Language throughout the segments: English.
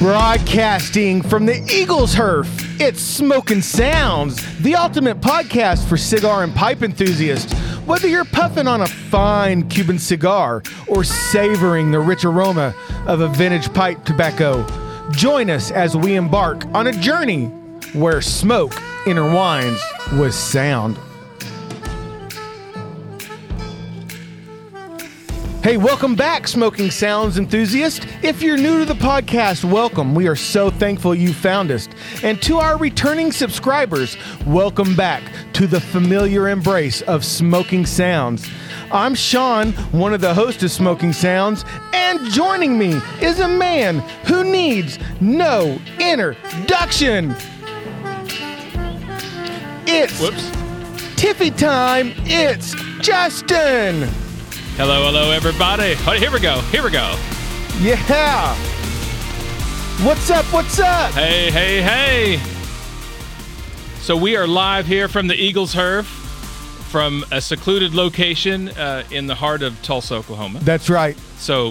Broadcasting from the Eagles Herf, it's Smoking Sounds, the ultimate podcast for cigar and pipe enthusiasts. Whether you're puffing on a fine Cuban cigar or savoring the rich aroma of a vintage pipe tobacco, join us as we embark on a journey where smoke intertwines with sound. Hey, welcome back, Smoking Sounds enthusiast. If you're new to the podcast, welcome. We are so thankful you found us. And to our returning subscribers, welcome back to the familiar embrace of Smoking Sounds. I'm Sean, one of the hosts of Smoking Sounds, and joining me is a man who needs no introduction. It's Tiffy time. It's Justin. Hello, everybody. Oh, here we go. Yeah. What's up? Hey. So we are live here from the Eagles Herf, from a secluded location in the heart of Tulsa, Oklahoma. That's right. So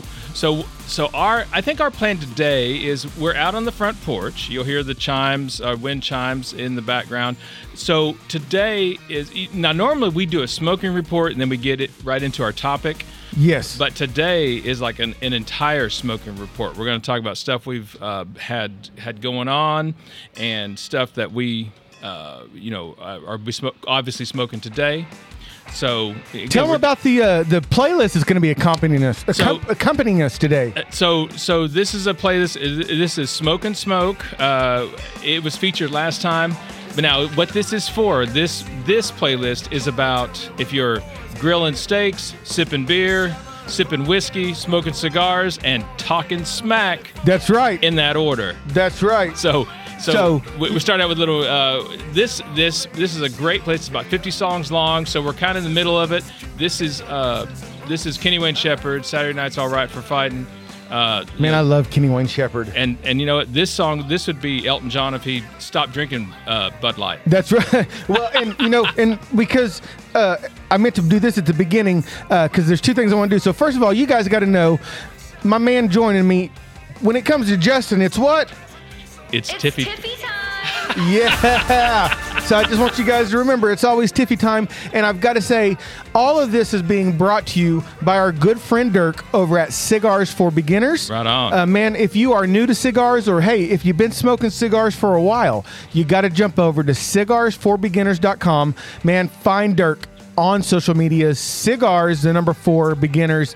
I think our plan today is we're out on the front porch. You'll hear the chimes, wind chimes in the background. So today normally we do a smoking report and then we get it right into our topic. Yes. But today is like an entire smoking report. We're going to talk about stuff we've had going on and stuff that we are obviously smoking today. So tell them about the playlist is going to be accompanying us today. So this is a playlist. This is Smoke and Smoke. It was featured last time, but now what this is for? This playlist is about if you're grilling steaks, sipping beer, sipping whiskey, smoking cigars, and talking smack. That's right. In that order. That's right. So we start out with a little. This is a great place. It's about 50 songs long, so we're kind of in the middle of it. This is Kenny Wayne Shepherd. Saturday Night's All Right for Fighting. I love Kenny Wayne Shepherd. And you know what? This would be Elton John if he stopped drinking Bud Light. That's right. Well, and because I meant to do this at the beginning because there's two things I want to do. So first of all, you guys got to know my man joining me. When it comes to Justin, it's what? It's Tiffy time. Yeah. So I just want you guys to remember, it's always Tiffy time. And I've got to say, all of this is being brought to you by our good friend Dirk over at Cigars for Beginners. Right on. Man, if you are new to cigars, or hey, if you've been smoking cigars for a while, you got to jump over to cigarsforbeginners.com. Man, find Dirk on social media, Cigars, the number 4, Beginners.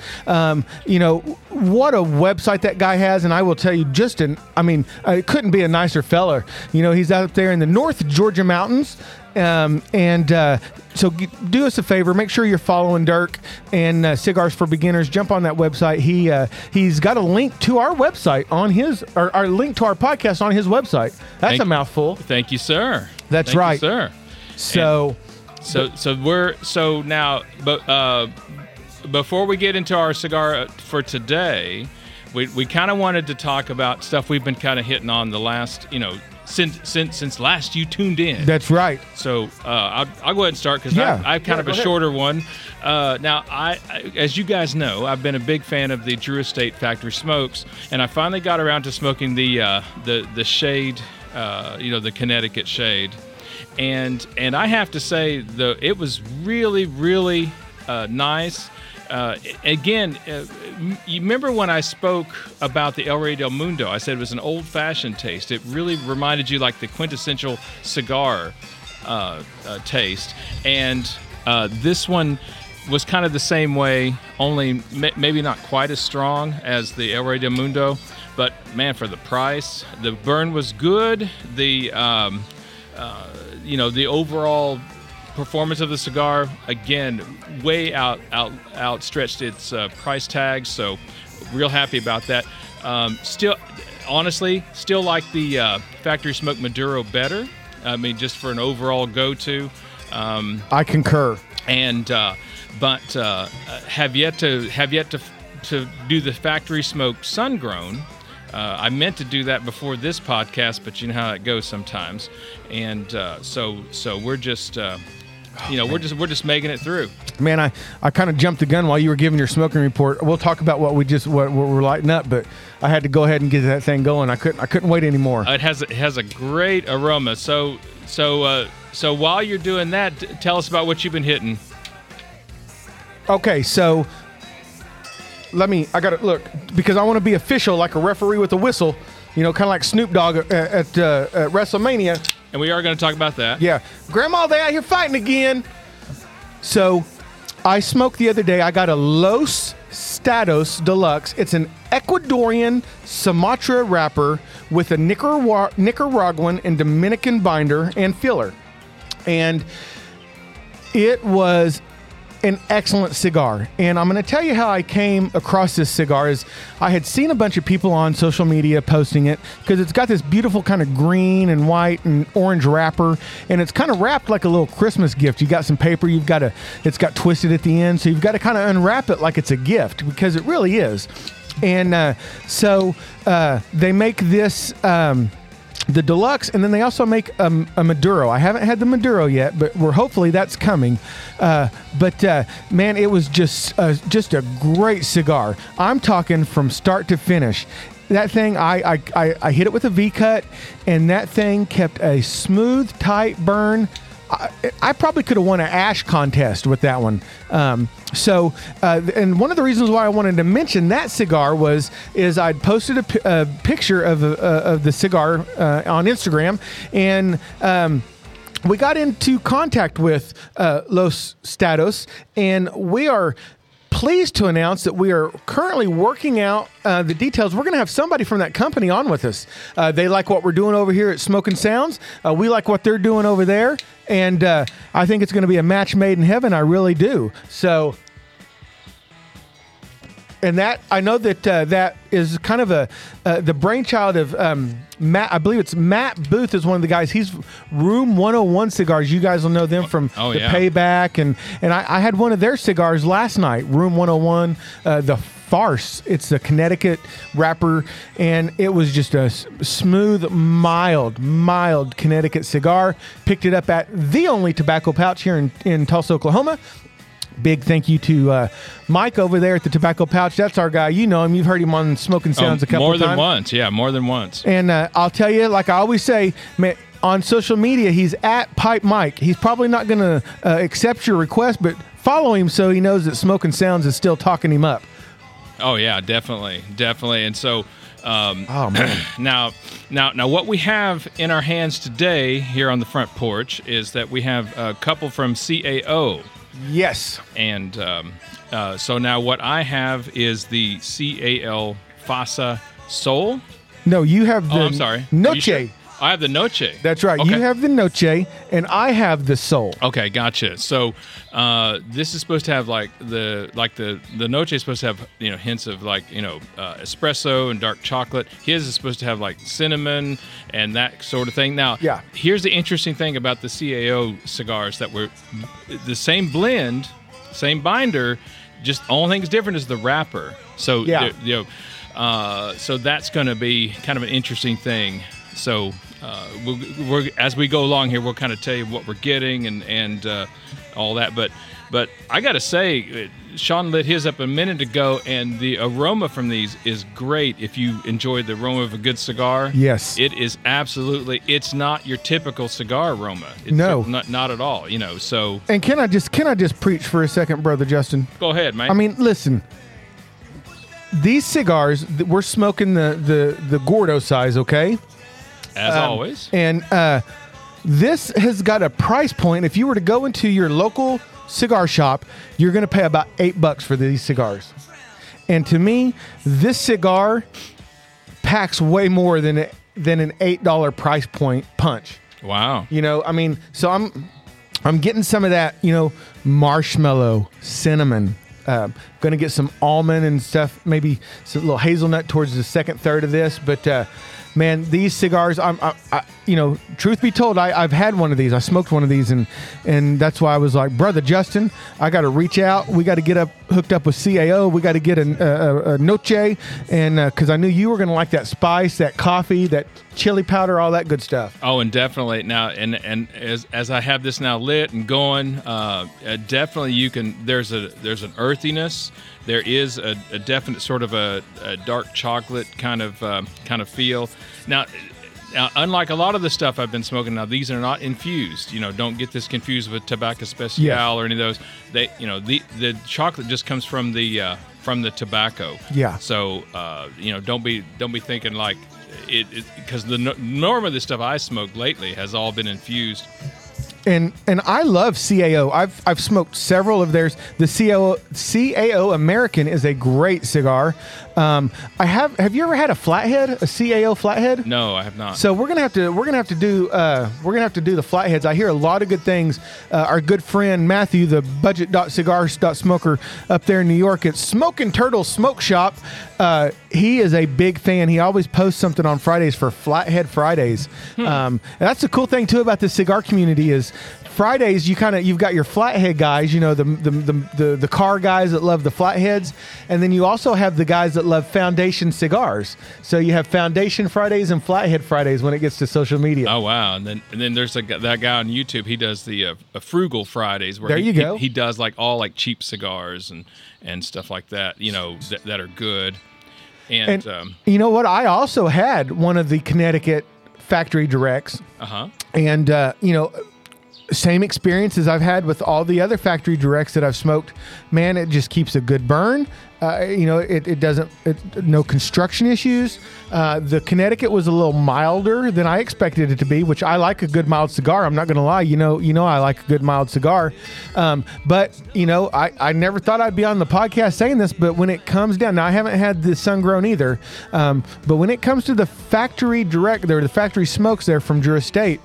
What a website that guy has. And I will tell you, it couldn't be a nicer fella. He's out there in the North Georgia mountains. So do us a favor, make sure you're following Dirk and Cigars for Beginners. Jump on that website. He's got a link to our website on his, or our link to our podcast on his website. That's a mouthful. Thank you, sir. That's right. Thank you, sir. So now, before we get into our cigar for today, we kind of wanted to talk about stuff we've been kind of hitting on the last, since last you tuned in. That's right. So I'll go ahead and start because I've kind of a shorter one. Now, I as you guys know, I've been a big fan of the Drew Estate Factory Smokes, and I finally got around to smoking the Shade, the Connecticut Shade. And I have to say, it was really, really nice. You remember when I spoke about the El Rey del Mundo? I said it was an old-fashioned taste. It really reminded you like the quintessential cigar taste. And this one was kind of the same way, only maybe not quite as strong as the El Rey del Mundo. But, man, for the price, the burn was good. The overall performance of the cigar, again, way outstretched its price tag. So, real happy about that. Still like the Factory Smoke Maduro better. Just for an overall go-to. I concur. And but have yet to do the Factory Smoke Sun Grown. I meant to do that before this podcast, but you know how it goes sometimes. And so we're just we're just making it through. Man, I kind of jumped the gun while you were giving your smoking report. We'll talk about what we're lighting up, but I had to go ahead and get that thing going. I couldn't wait anymore. It has a great aroma. So while you're doing that, tell us about what you've been hitting. Okay, so I got to look, because I want to be official like a referee with a whistle, kind of like Snoop Dogg at WrestleMania. And we are going to talk about that. Yeah. Grandma, they out here fighting again. So I smoked the other day. I got a Los Statos Deluxe. It's an Ecuadorian Sumatra wrapper with a Nicaraguan and Dominican binder and filler. And it was an excellent cigar. And I'm going to tell you how I came across this cigar. Is I had seen a bunch of people on social media posting it, because it's got this beautiful kind of green and white and orange wrapper, and it's kind of wrapped like a little Christmas gift. You got some paper, it's got twisted at the end, so you've got to kind of unwrap it like it's a gift, because it really is. And so they make this the Deluxe, and then they also make a Maduro. I haven't had the Maduro yet, but hopefully that's coming. But man, it was just a great cigar. I'm talking from start to finish. That thing, I hit it with a V-cut, and that thing kept a smooth, tight burn. I probably could have won an ash contest with that one. And one of the reasons why I wanted to mention that cigar is I'd posted a picture of the cigar on Instagram, and we got into contact with Los Statos, and we are pleased to announce that we are currently working out the details. We're going to have somebody from that company on with us. They like what we're doing over here at Smoking Sounds. We like what they're doing over there. And I think it's going to be a match made in heaven. I really do. So, and that, I know that that is kind of the brainchild of Matt. I believe it's Matt Booth is one of the guys. He's Room 101 Cigars. You guys will know them from the Payback. And I had one of their cigars last night, Room 101, the Farce. It's a Connecticut wrapper, and it was just a smooth, mild Connecticut cigar. Picked it up at the only tobacco pouch here in Tulsa, Oklahoma. Big thank you to Mike over there at the Tobacco Pouch. That's our guy. You know him. You've heard him on Smoking Sounds a couple of times. More than once. Yeah, more than once. And I'll tell you, like I always say, man, on social media, he's at Pipe Mike. He's probably not going to accept your request, but follow him so he knows that Smoking Sounds is still talking him up. Oh, yeah, definitely. And so oh, man. Now, what we have in our hands today here on the front porch is that we have a couple from CAO. Yes. And so now what I have is the CAL Fasa Sol. No, you have the I'm sorry. Noche. Sure? I have the Noche. That's right. Okay. You have the Noche, and I have the Sol. Okay, gotcha. So this is supposed to have the Noche is supposed to have hints of espresso and dark chocolate. His is supposed to have like cinnamon and that sort of thing. Now, here's the interesting thing about the CAO cigars that were the same blend, same binder, just the only thing's different is the wrapper. So so that's going to be kind of an interesting thing. So we're as we go along here, we'll kind of tell you what we're getting and all that. But I got to say, Sean lit his up a minute ago, and the aroma from these is great. If you enjoy the aroma of a good cigar, yes, it is absolutely. It's not your typical cigar aroma. It's no, not at all. So. And can I just preach for a second, Brother Justin? Go ahead, man. I mean, listen. These cigars, we're smoking the Gordo size, okay? As always. And this has got a price point. If you were to go into your local cigar shop, you're going to pay about $8 for these cigars. And to me, this cigar packs way more than an $8 price point punch. Wow. I mean, so I'm getting some of that, marshmallow, cinnamon. Going to get some almond and stuff, maybe some little hazelnut towards the second third of this. But man, these cigars, truth be told, I've had one of these. I smoked one of these, and that's why I was like, Brother Justin, I got to reach out. We got to get hooked up with CAO. We got to get a Noche, and because I knew you were going to like that spice, that coffee, that chili powder, all that good stuff. Oh, and definitely now, and as I have this now lit and going, definitely you can. There's an earthiness. There is a definite sort of a dark chocolate kind of feel. Now, unlike a lot of the stuff I've been smoking now, these are not infused. Don't get this confused with Tabak Especial or any of those. They, the chocolate just comes from the tobacco. Yeah. So, don't be thinking like it because the norm of the stuff I smoked lately has all been infused. And I love CAO. I've smoked several of theirs. The CAO American is a great cigar. Have you ever had a flathead, a CAO flathead? No, I have not. So we're gonna have to do the flatheads. I hear a lot of good things. Our good friend Matthew, the budget.cigars.smoker up there in New York at Smoking Turtle Smoke Shop, he is a big fan. He always posts something on Fridays for Flathead Fridays. And that's the cool thing too about the cigar community is Fridays you've got your flathead guys, the car guys that love the flatheads, and then you also have the guys that love Foundation cigars. So you have Foundation Fridays and Flathead Fridays when it gets to social media. Oh wow! And then there's that guy on YouTube. He does the Frugal Fridays where he does like all like cheap cigars and stuff like that. That are good. And you know what? I also had one of the Connecticut factory directs. And same experience as I've had with all the other factory directs that I've smoked. Man, it just keeps a good burn. It doesn't, no construction issues. The Connecticut was a little milder than I expected it to be, which I like a good mild cigar. I'm not going to lie. I like a good mild cigar. But I never thought I'd be on the podcast saying this, but when it comes down, now I haven't had the sun grown either. But when it comes to the factory direct there, the factory smokes there from Drew Estate,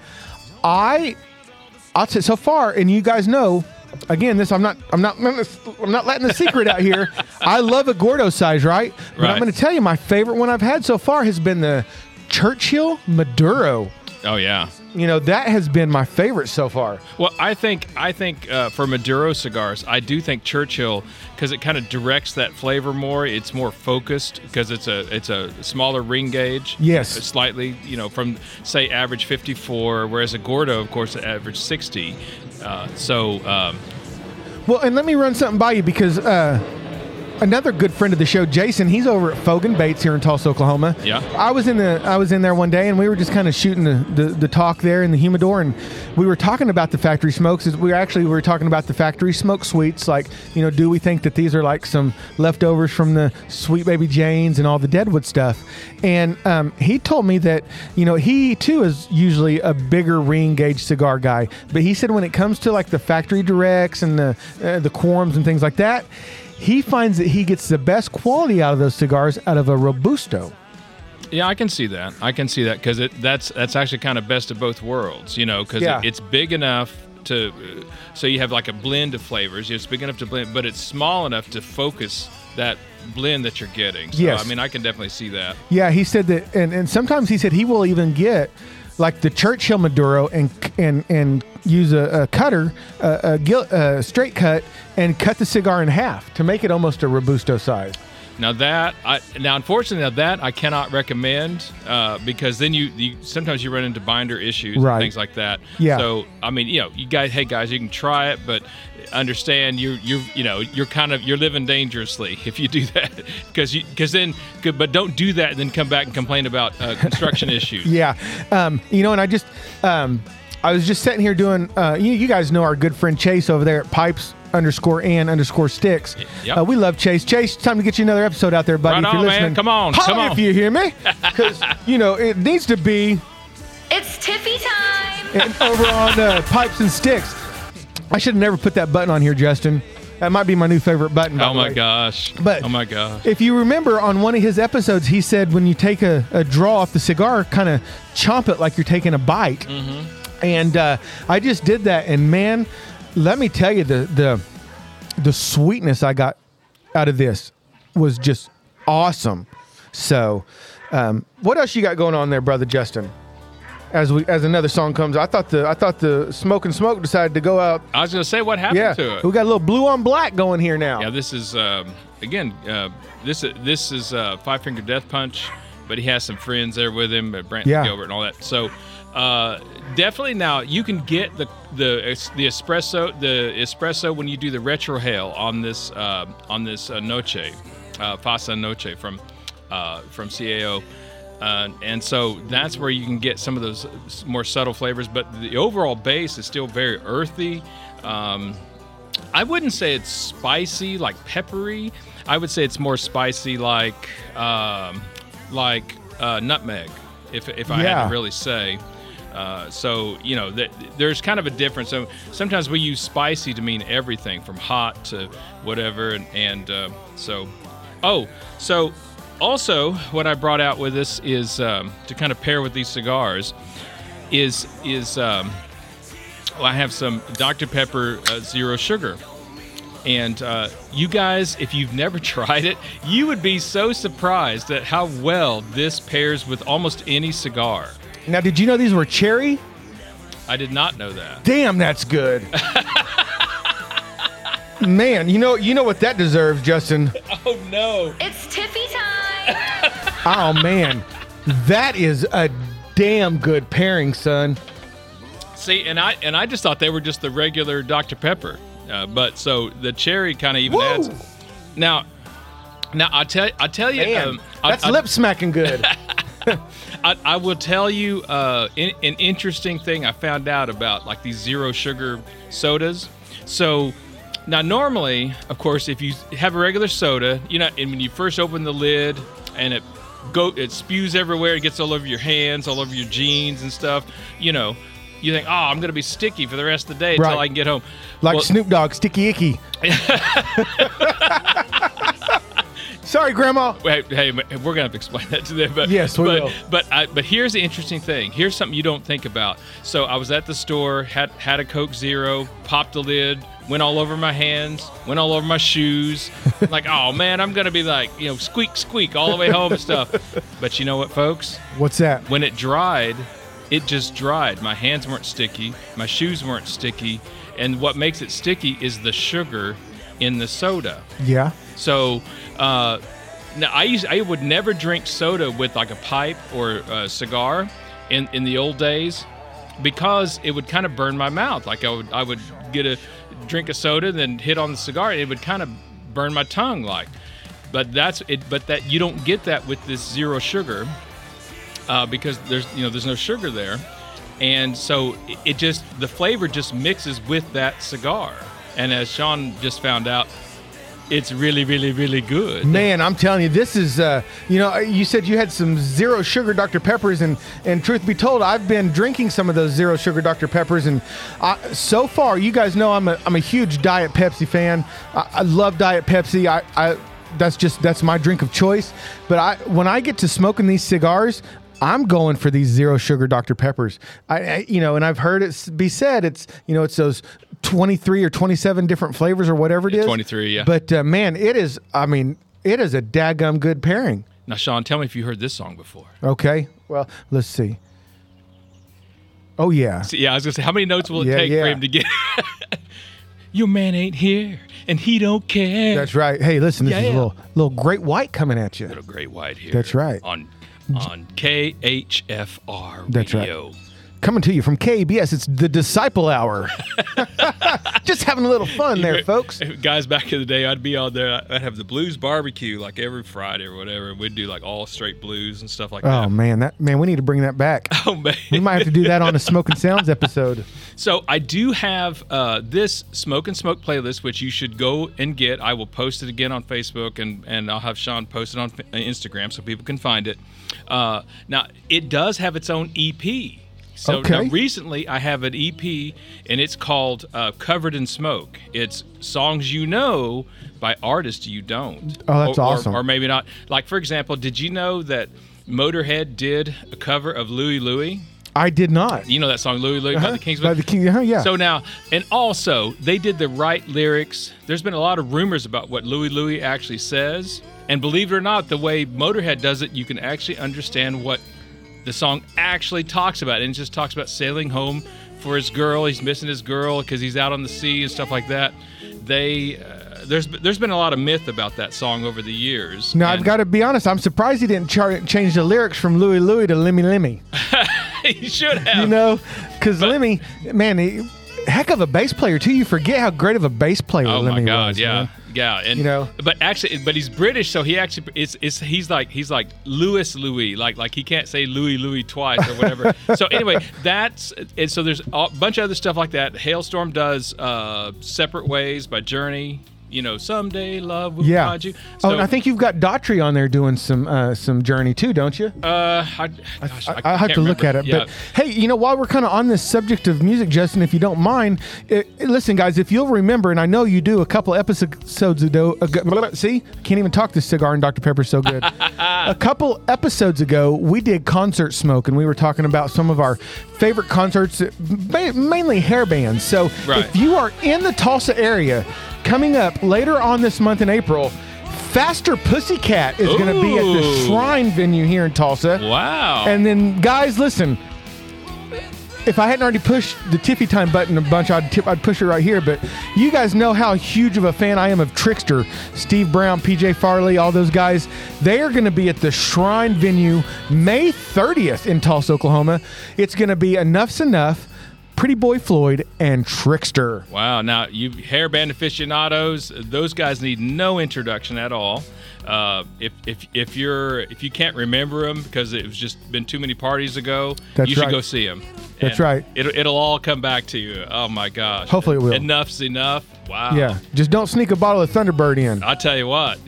I'll say so far, and you guys know, again, this I'm not letting the secret out here. I love a Gordo size, right? But I'm going to tell you, my favorite one I've had so far has been the Churchill Maduro. Oh yeah. That has been my favorite so far. Well, I think for Maduro cigars, I do think Churchill, because it kind of directs that flavor more. It's more focused because it's a smaller ring gauge. Yes. It's slightly, from say average 54, whereas a Gordo, of course, average 60. Well, and let me run something by you because another good friend of the show, Jason, he's over at Fogan Baits here in Tulsa, Oklahoma. Yeah. I was in there one day, and we were just kind of shooting the talk there in the humidor, and we were talking about the factory smokes. We were talking about the factory smoke suites. Like, do we think that these are like some leftovers from the Sweet Baby Janes and all the Deadwood stuff? And he told me that, he too is usually a bigger ring gauge cigar guy, but he said when it comes to like the factory directs and the Quorums and things like that, he finds that he gets the best quality out of those cigars out of a Robusto. Yeah, I can see that. Because that's actually kind of best of both worlds, because it's big enough so you have like a blend of flavors. It's big enough to blend, but it's small enough to focus that blend that you're getting. So, yes. I mean, I can definitely see that. Yeah, he said that, and sometimes he said he will even get like the Churchill Maduro and use a cutter, a straight cut, and cut the cigar in half to make it almost a Robusto size. Now unfortunately, I cannot recommend because then you sometimes you run into binder issues and things like that. Yeah. So I mean, you guys, hey guys, you can try it, but understand you're living dangerously if you do that but don't do that and then come back and complain about construction issues. Yeah. And I was just sitting here doing. You guys know our good friend Chase over there at Pipes_and_sticks. Yep. We love Chase. Chase, it's time to get you another episode out there, buddy. Right if you're on, listening, man. Come on. If you hear me, because it needs to be. It's Tiffy time. And over on Pipes and Sticks. I should have never put that button on here, Justin. That might be my new favorite button. Oh my gosh! But oh my gosh! If you remember on one of his episodes, he said when you take a draw off the cigar, kind of chomp it like you're taking a bite. Mm-hmm. And I just did that, and man, let me tell you, the sweetness I got out of this was just awesome. So, what else you got going on there, brother Justin? As another song comes, I thought the Smoke and Smoke decided to go out. I was going to say, what happened to it? We got a little blue on black going here now. Yeah, this is this is Five Finger Death Punch, but he has some friends there with him, Brant Gilbert and all that. So definitely now you can get the espresso when you do the retro hail on this Noche, Fasa Noche from CAO. And so that's where you can get some of those more subtle flavors, but the overall base is still very earthy. I wouldn't say it's spicy, like peppery. I would say it's more spicy, like nutmeg, if I had to really say. So, there's kind of a difference. So sometimes we use spicy to mean everything from hot to whatever. So also what I brought out with this is to kind of pair with these cigars is I have some Dr. Pepper Zero Sugar. And you guys, if you've never tried it, you would be so surprised at how well this pairs with almost any cigar. Now, did you know these were cherry? I did not know that. Damn, that's good. Man, you know what that deserves, Justin? Oh, no. It's Tiffy time. Oh, man. That is a damn good pairing, son. See, and I just thought they were just the regular Dr. Pepper. But so the cherry kind of even adds. Now I'll tell you. Man, that's lip smacking good. I will tell you an interesting thing I found out about like these zero sugar sodas. So now normally, of course, if you have a regular soda, and when you first open the lid and it spews everywhere, it gets all over your hands, all over your jeans and stuff, you think, I'm going to be sticky for the rest of the day until I can get home. Like Snoop Dogg, Sticky Icky. Sorry, Grandma. Hey, we're going to have to explain that to them. Yes, we will. But here's the interesting thing. Here's something you don't think about. So I was at the store, had a Coke Zero, popped the lid, went all over my hands, went all over my shoes. Like, oh, man, I'm going to be like, squeak, squeak all the way home and stuff. But you know what, folks? What's that? When it dried, it just dried. My hands weren't sticky. My shoes weren't sticky. And what makes it sticky is the sugar in the soda. Yeah. So now I would never drink soda with like a pipe or a cigar in the old days because it would kind of burn my mouth. Like I would drink a soda, then hit on the cigar, and it would kind of burn my tongue. But that you don't get that with this zero sugar. Because there's no sugar there, and so the flavor just mixes with that cigar, and as Sean just found out, it's really, really, really good. Man, I'm telling you, this is you said you had some zero sugar Dr. Peppers, and truth be told, I've been drinking some of those zero sugar Dr. Peppers, and so far, you guys know I'm a huge Diet Pepsi fan. I love Diet Pepsi. That's my drink of choice. But when I get to smoking these cigars, I'm going for these zero sugar Dr. Peppers. And I've heard it be said it's those 23 or 27 different flavors or whatever it is. 23, yeah. But man, it is a daggum good pairing. Now, Sean, tell me if you heard this song before. Okay. Well, let's see. Oh yeah. So, I was gonna say, how many notes will it take for him to get? Your man ain't here, and he don't care. That's right. Hey, listen, this is a little Great White coming at you. Little Great White here. That's right. On KHFR Radio. That's right. Coming to you from KBS, it's the Disciple Hour. Just having a little fun there, folks. Guys, back in the day, I'd be out there. I'd have the blues barbecue like every Friday or whatever. We'd do like all straight blues and stuff like that. Oh, man. We need to bring that back. Oh, man. We might have to do that on a Smoking Sounds episode. So I do have this Smoke and Smoke playlist, which you should go and get. I will post it again on Facebook, and I'll have Sean post it on Instagram so people can find it. Now, it does have its own EP. So now recently I have an EP, and it's called Covered in Smoke. It's songs you know by artists you don't. Oh, that's awesome. Or maybe not. Like, for example, did you know that Motorhead did a cover of Louie Louie? I did not. You know that song, Louie Louie, by the Kings? By the Kings, yeah. So now, and also, they did the right lyrics. There's been a lot of rumors about what Louie Louie actually says. And believe it or not, the way Motorhead does it, you can actually understand what the song actually talks about. And it just talks about sailing home for his girl. He's missing his girl because he's out on the sea and stuff like that. There's been a lot of myth about that song over the years. Now, I've got to be honest. I'm surprised he didn't change the lyrics from Louie Louie to Lemmy Lemmy. He should have. You know, because Lemmy, man, heck of a bass player, too. You forget how great of a bass player Lemmy was. Oh, my God, yeah. Man. Yeah, and you know, but he's British, so he actually he's like Louis, like he can't say Louis twice or whatever. So anyway, so there's a bunch of other stuff like that. Hailstorm does Separate Ways by Journey. You know, someday love will find you. So, and I think you've got Daughtry on there doing some Journey too, don't you? I have to look at it. Yeah. But hey, you know, while we're kind of on this subject of music, Justin, if you don't mind, listen, guys, if you'll remember, and I know you do, a couple episodes ago, see, can't even talk this cigar and Dr. Pepper's so good. A couple episodes ago, we did Concert Smoke, and we were talking about some of our favorite concerts, mainly hair bands. So if you are in the Tulsa area, coming up later on this month in April, Faster Pussycat is going to be at the Shrine venue here in Tulsa. Wow. And then, guys, listen, if I hadn't already pushed the Tiffy Time button a bunch, I'd push it right here. But you guys know how huge of a fan I am of Trickster. Steve Brown, PJ Farley, all those guys. They are going to be at the Shrine venue May 30th in Tulsa, Oklahoma. It's going to be Enough's Enough, Pretty Boy Floyd, and Trickster. Wow. Now, you hairband aficionados, those guys need no introduction at all. If you can't remember them because it's just been too many parties ago, you should go see them. That's right. It'll all come back to you. Oh my gosh. Hopefully it will. Enough's enough. Wow. Yeah. Just don't sneak a bottle of Thunderbird in. I'll tell you what.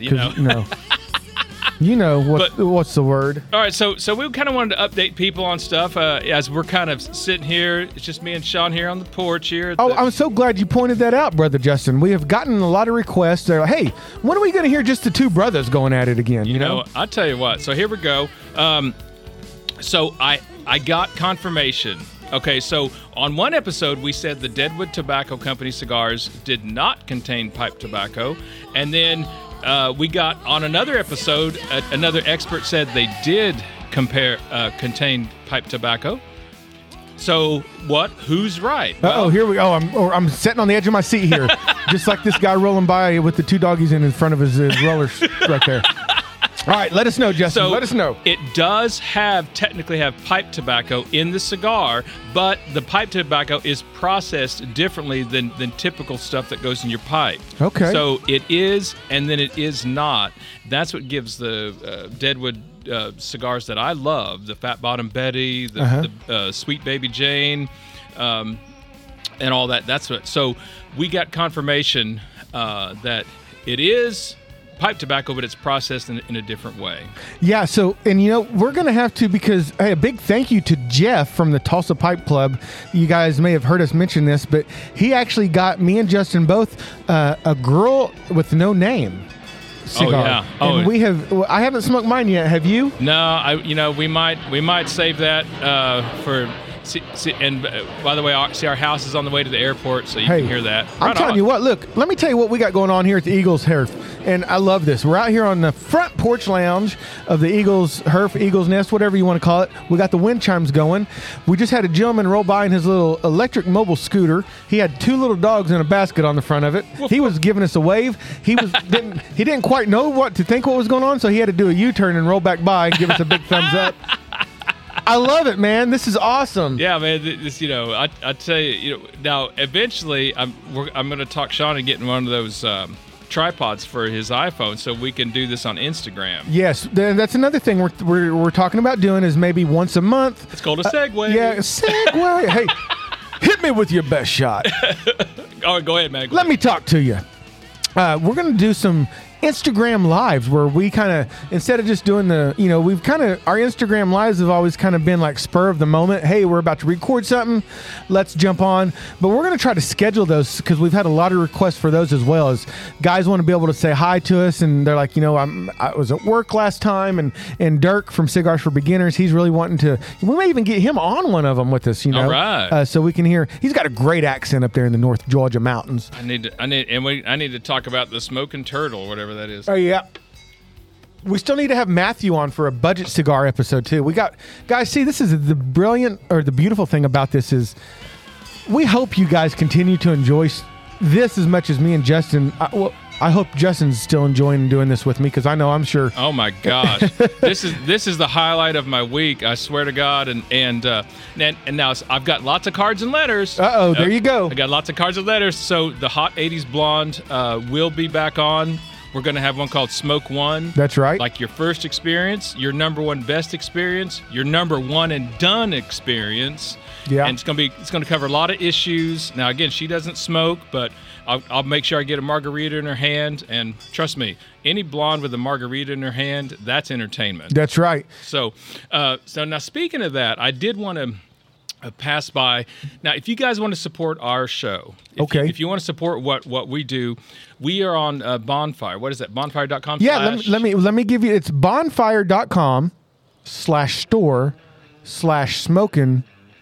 You know what's the word? All right, so we kind of wanted to update people on stuff as we're kind of sitting here. It's just me and Sean here on the porch here. I'm so glad you pointed that out, Brother Justin. We have gotten a lot of requests. They're like, hey, when are we going to hear just the two brothers going at it again? You know, I'll tell you what. So here we go. So I got confirmation. Okay, so on one episode, we said the Deadwood Tobacco Company cigars did not contain pipe tobacco. And then we got on another episode, another expert said they did contain pipe tobacco. So what? Who's right? Well, here we go. I'm sitting on the edge of my seat here, just like this guy rolling by with the two doggies in front of his rollers right there. All right, let us know, Justin. So let us know. It does technically have pipe tobacco in the cigar, but the pipe tobacco is processed differently than typical stuff that goes in your pipe. Okay. So it is, and then it is not. That's what gives the Deadwood cigars that I love, the Fat Bottom Betty, the Sweet Baby Jane, and all that. That's what. So we got confirmation that it is pipe tobacco, but it's processed in a different way. Yeah, so, and we're going to have to, because, hey, a big thank you to Jeff from the Tulsa Pipe Club. You guys may have heard us mention this, but he actually got me and Justin both a Girl with No Name cigar. Oh, yeah. And I haven't smoked mine yet. Have you? No, we might save that for... and by the way, our house is on the way to the airport, so you can hear that. I'm telling you what, look, let me tell you what we got going on here at the Eagles Herf. And I love this. We're out here on the front porch lounge of the Eagles Herf, Eagles Nest, whatever you want to call it. We got the wind chimes going. We just had a gentleman roll by in his little electric mobile scooter. He had two little dogs in a basket on the front of it. He was giving us a wave. He didn't quite know what was going on, so he had to do a U-turn and roll back by and give us a big thumbs up. I love it, man. This is awesome. Yeah, man. This, I tell you, now eventually I'm going to talk Sean into getting one of those tripods for his iPhone so we can do this on Instagram. Yes, that's another thing we're talking about doing is maybe once a month. It's called a segue. Yeah, segue. Hey, hit me with your best shot. All right, go ahead, man. Let me talk to you. We're going to do some Instagram lives where we kind of, instead of just doing our Instagram lives have always kind of been like spur of the moment. Hey, we're about to record something. Let's jump on. But we're going to try to schedule those because we've had a lot of requests for those as well, as guys want to be able to say hi to us. And they're like, I was at work last time, and Dirk from Cigars for Beginners, he's really wanting to, we may even get him on one of them with us, All right. so we can hear. He's got a great accent up there in the North Georgia mountains. I need to talk about the smoking turtle, whatever that is. Oh yeah. We still need to have Matthew on for a budget cigar episode too. We got guys. See, this is the beautiful thing about this is, we hope you guys continue to enjoy this as much as me and Justin. I hope Justin's still enjoying doing this with me because I know I'm sure. Oh my gosh, this is the highlight of my week. I swear to God, and now I've got lots of cards and letters. There you go. I got lots of cards and letters. So the Hot 80s Blonde will be back on. We're going to have one called Smoke One. That's right. Like your first experience, your number one best experience, your number one and done experience. Yeah. And it's going to cover a lot of issues. Now, again, she doesn't smoke, but I'll make sure I get a margarita in her hand. And trust me, any blonde with a margarita in her hand, that's entertainment. That's right. So now speaking of that, I did want to pass by. Now, if you guys want to support our show, if you want to support what we do, we are on Bonfire. What is that? Bonfire.com? Yeah, let me give you. It's bonfire.com/store/smoking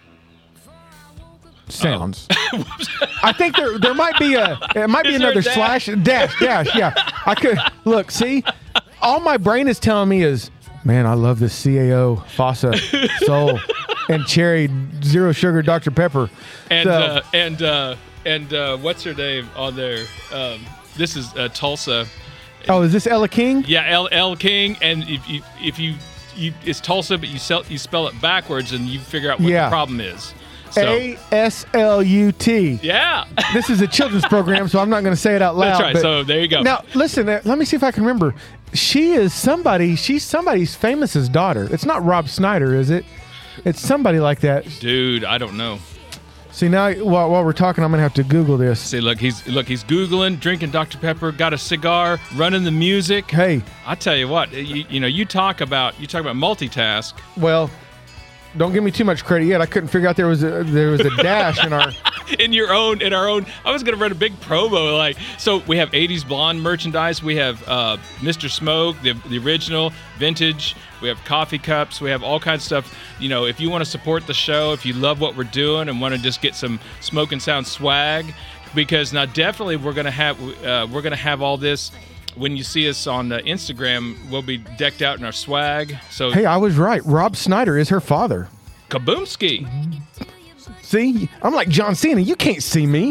sounds. I think there might be another slash dash. Yeah, I could look. See, all my brain is telling me is, man, I love this CAO Fossa Soul and Cherry Zero Sugar Dr. Pepper. And what's her name on there? This is Tulsa. Oh, is this Ella King? Yeah, L King. And if you it's Tulsa, but you spell it backwards, and you figure out what the problem is. So. ASLUT. Yeah. This is a children's program, so I'm not going to say it out loud. That's right. So there you go. Now, listen, let me see if I can remember. She's somebody's famous daughter. It's not Rob Snyder, is it? It's somebody like that. Dude, I don't know. See, now while we're talking, I'm going to have to Google this. See, look, he's Googling, drinking Dr. Pepper, got a cigar, running the music. Hey. I tell you what, you talk about multitask. Well, don't give me too much credit yet. I couldn't figure out there was a dash in our in our own. I was gonna run a big promo so we have 80s Blonde merchandise. We have Mr. Smoke, the original vintage. We have coffee cups. We have all kinds of stuff. If you want to support the show, if you love what we're doing and want to just get some Smoke and Sound swag, because now definitely we're gonna have all this. When you see us on Instagram, we'll be decked out in our swag. So hey, I was right. Rob Snyder is her father. Kaboomski. See? I'm like John Cena. You can't see me.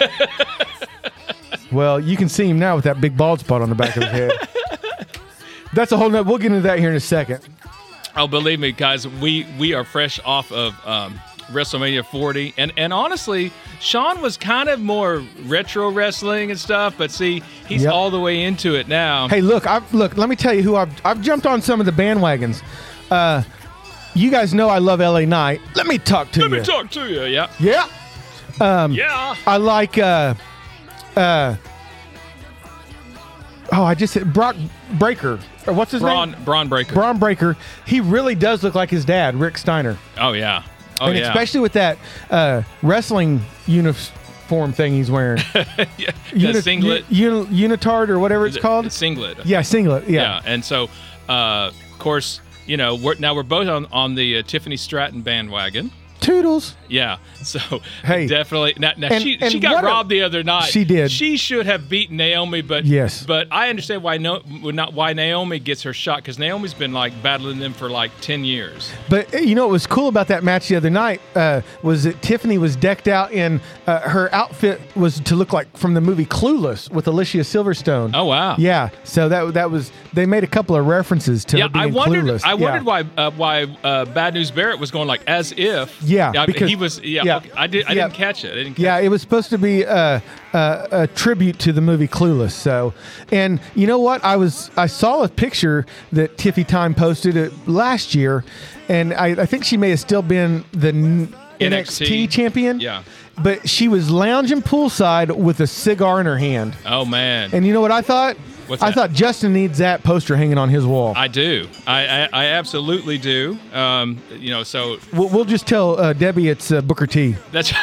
Well, you can see him now with that big bald spot on the back of his head. That's a whole nother. We'll get into that here in a second. Oh, believe me, guys, we are fresh off of WrestleMania 40, and honestly, Sean was kind of more retro wrestling and stuff, but see, he's all the way into it now. Hey, look, let me tell you who I've jumped on some of the bandwagons. You guys know I love LA Knight. Let me talk to you. Yeah. Yeah. I like I just said Brock Breaker. Or what's his name? Braun Breaker. Braun Breaker. He really does look like his dad, Rick Steiner. Oh yeah. And especially with that wrestling uniform thing he's wearing. Singlet. Unitard or whatever it's called. Singlet. Yeah, singlet. Yeah. And so, of course, we're both on the Tiffany Stratton bandwagon. Toodles. Yeah. So hey, definitely. Now she got robbed the other night. She did. She should have beaten Naomi, but yes. But I understand why Naomi gets her shot, because Naomi's been battling them for 10 years. But what was cool about that match the other night was that Tiffany was decked out in her outfit was to look like from the movie Clueless with Alicia Silverstone. Oh wow. Yeah. So that was they made a couple of references to being Clueless. I wondered why Bad News Barrett was going as if. Yeah, because he was. Yeah. Okay, I didn't catch it. It was supposed to be a tribute to the movie Clueless. So, and you know what? I saw a picture that Tiffy Time posted last year, and I think she may have still been the NXT champion. Yeah. But she was lounging poolside with a cigar in her hand. Oh man! And you know what I thought? What's that? I thought Justin needs that poster hanging on his wall. I do. I absolutely do. So We'll just tell Debbie it's Booker T. That's.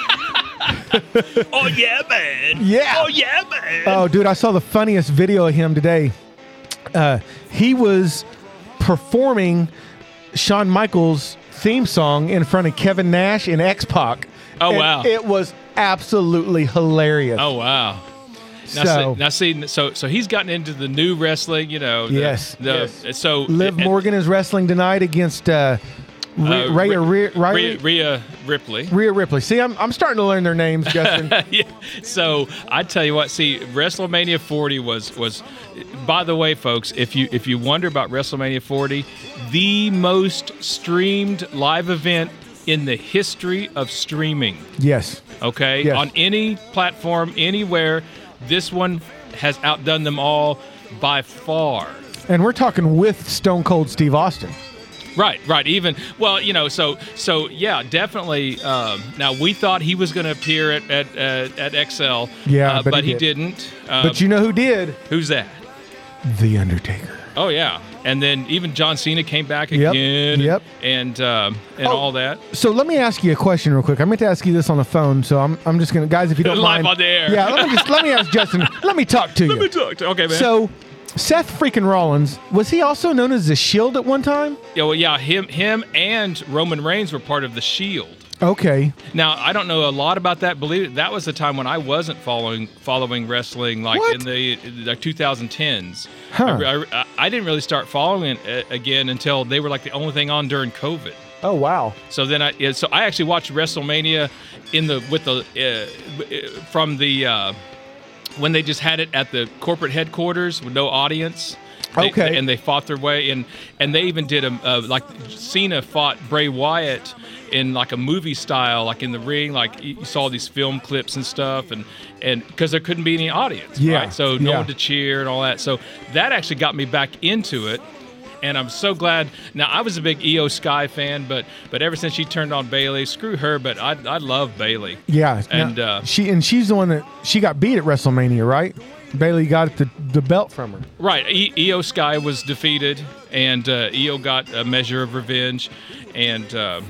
Oh yeah, man. Yeah. Oh yeah, man. Oh, dude, I saw the funniest video of him today. He was performing Shawn Michaels' theme song in front of Kevin Nash and X-Pac. Oh, wow. It was absolutely hilarious. Oh wow. So he's gotten into the new wrestling, Yes. So Liv Morgan is wrestling tonight against Rhea Ripley. Rhea Ripley. See, I'm starting to learn their names, Justin. Yeah. So I tell you what. See, WrestleMania 40 was. By the way, folks, if you wonder about WrestleMania 40, the most streamed live event in the history of streaming. Yes. Okay. Yes. On any platform, anywhere, this one has outdone them all by far. And we're talking with Stone Cold Steve Austin. Right. Even so yeah, definitely. Now we thought he was going to appear at XL. Yeah, but he didn't. But you know who did? Who's that? The Undertaker. Oh yeah, and then even John Cena came back again. Yep. And all that. So let me ask you a question real quick. I meant to ask you this on the phone, so I'm just gonna, guys, if you don't Live mind, on the air. Yeah, let me ask Justin. Let me talk to you. Let me talk to. Okay, man. So Seth freaking Rollins, was he also known as the Shield at one time? Yeah, well, yeah, him and Roman Reigns were part of the Shield. Okay. Now, I don't know a lot about that. Believe it, that was the time when I wasn't following wrestling, like What? in the 2010s. Huh. I didn't really start following it again until they were like the only thing on during COVID. Oh wow. So then I actually watched WrestleMania from the when they just had it at the corporate headquarters with no audience. Okay. And they fought their way in, and they even did like Cena fought Bray Wyatt in like a movie style, like in the ring, like you saw these film clips and stuff, and because there couldn't be any audience, Yeah, right? So no yeah. one to cheer and all that. So that actually got me back into it. And I'm so glad. Now, I was a big Io Sky fan, but ever since she turned on Bayley, screw her. But I love Bayley. Yeah. And now, she's the one that she got beat at WrestleMania, right? Bayley got the belt from her. Right. Io Sky was defeated, and Io got a measure of revenge, and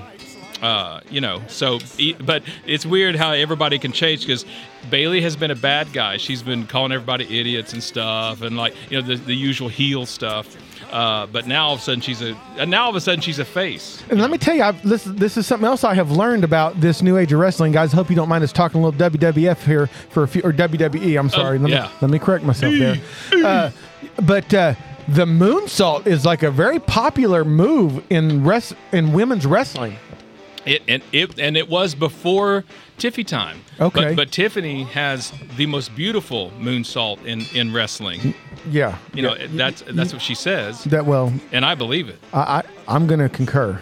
but it's weird how everybody can change, because Bayley has been a bad guy. She's been calling everybody idiots and stuff, and the usual heel stuff. But now all of a sudden she's a face. And let me tell you, this is something else I have learned about this new age of wrestling, guys. I hope you don't mind us talking a little WWF here for a few, or WWE. I'm sorry. Let me correct myself there. But the moonsault is like a very popular move in women's wrestling. It was before Tiffy time. Okay. But Tiffany has the most beautiful moonsault in wrestling. Yeah. That's what she says. That well. And I believe it. I'm going to concur.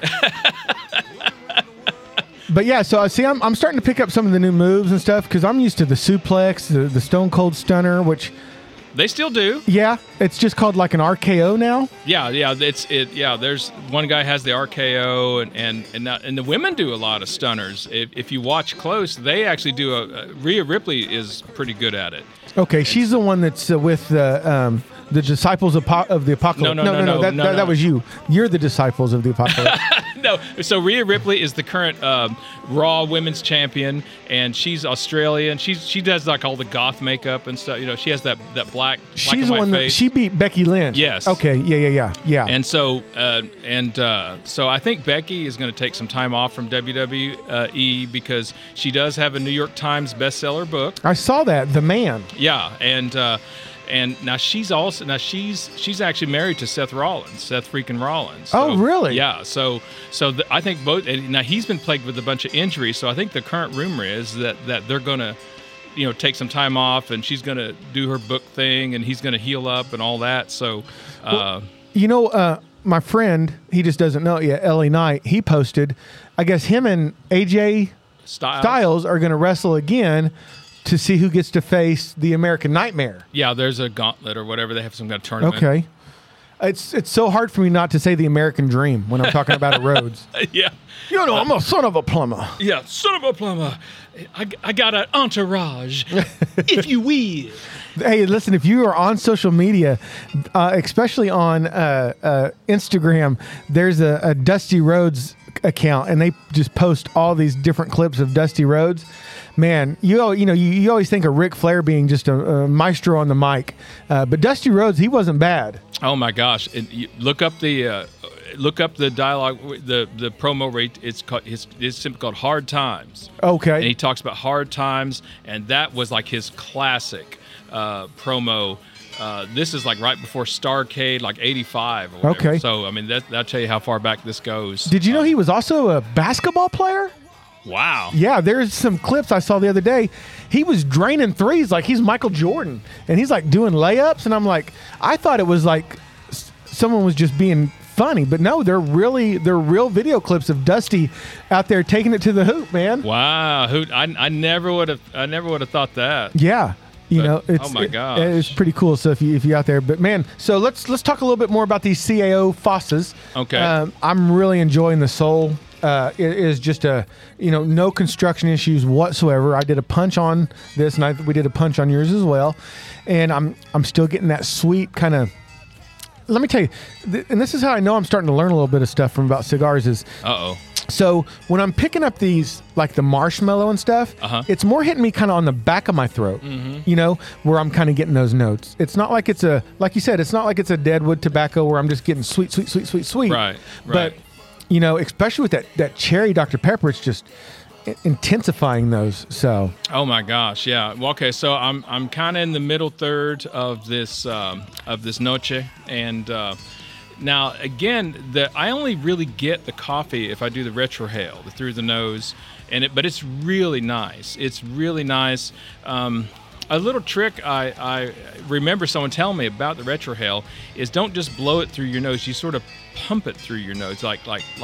But yeah, so see, I'm starting to pick up some of the new moves and stuff, because I'm used to the suplex, the Stone Cold Stunner, which they still do. Yeah, it's just called like an RKO now. Yeah. There's one guy has the RKO, and the women do a lot of stunners. If you watch close, they actually do Rhea Ripley is pretty good at it. Okay, she's the one that's with the disciples of the apocalypse. No. That was you. You're the disciples of the apocalypse. No, so Rhea Ripley is the current Raw Women's Champion, and she's Australian. She does like all the goth makeup and stuff. She has that black. She's the one that she beat Becky Lynch. Yes. Okay. Yeah. And so I think Becky is going to take some time off from WWE because she does have a New York Times bestseller book. I saw that. The Man. Yeah, and now she's actually married to Seth freaking Rollins. So, oh, really? Yeah. So I think both. And now he's been plagued with a bunch of injuries. So I think the current rumor is that they're gonna, take some time off, and she's gonna do her book thing, and he's gonna heal up and all that. So, my friend, he just doesn't know it yet. LA Knight, he posted, I guess him and AJ Styles are gonna wrestle again to see who gets to face the American Nightmare. Yeah, there's a gauntlet or whatever. They have some kind of tournament. Okay. It's so hard for me not to say the American Dream when I'm talking about it, Rhodes. Yeah. I'm a son of a plumber. Yeah, son of a plumber. I got an entourage, if you will. Hey, listen, if you are on social media, especially on Instagram, there's a Dusty Rhodes account, and they just post all these different clips of Dusty Rhodes. Man, you always think of Ric Flair being just a maestro on the mic, but Dusty Rhodes, he wasn't bad. Oh my gosh! Look up the dialogue, the promo rate. It's simply called Hard Times. Okay. And he talks about hard times, and that was like his classic promo. This is like right before Starrcade, like '85 or whatever. Okay. So I mean, that'll tell you how far back this goes. Did you know he was also a basketball player? Wow. Yeah, there's some clips I saw the other day. He was draining threes like he's Michael Jordan, and he's like doing layups, and I'm like, I thought it was like someone was just being funny, but no, they're real video clips of Dusty out there taking it to the hoop, man. Wow, I never would have thought that. Yeah. It's, oh my gosh, it's pretty cool. So if you're out there, but man, so let's talk a little bit more about these CAO Fossas. Okay. I'm really enjoying the Soul. It is just no construction issues whatsoever. I did a punch on this, and we did a punch on yours as well, and I'm still getting that sweet kind of. Let me tell you, and this is how I know I'm starting to learn a little bit of stuff from about cigars. Is so when I'm picking up these, like the marshmallow and stuff, it's more hitting me kind of on the back of my throat, where I'm kind of getting those notes. It's not like like you said, it's not like it's a deadwood tobacco where I'm just getting sweet. Right. But, especially with that cherry Dr. Pepper, it's just intensifying those. So. Oh my gosh, yeah. Well, okay, so I'm kind of in the middle third of this noche, and now again, I only really get the coffee if I do the retrohale, the through the nose, but it's really nice. It's really nice. A little trick I remember someone telling me about the retrohale is don't just blow it through your nose. You sort of pump it through your nose, like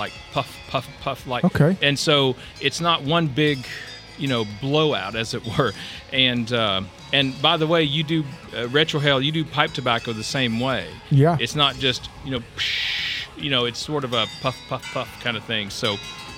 puff, like. Okay. And so it's not one big, blowout, as it were. And by the way, you do retrohale, you do pipe tobacco the same way. Yeah. It's not just it's sort of a puff kind of thing. So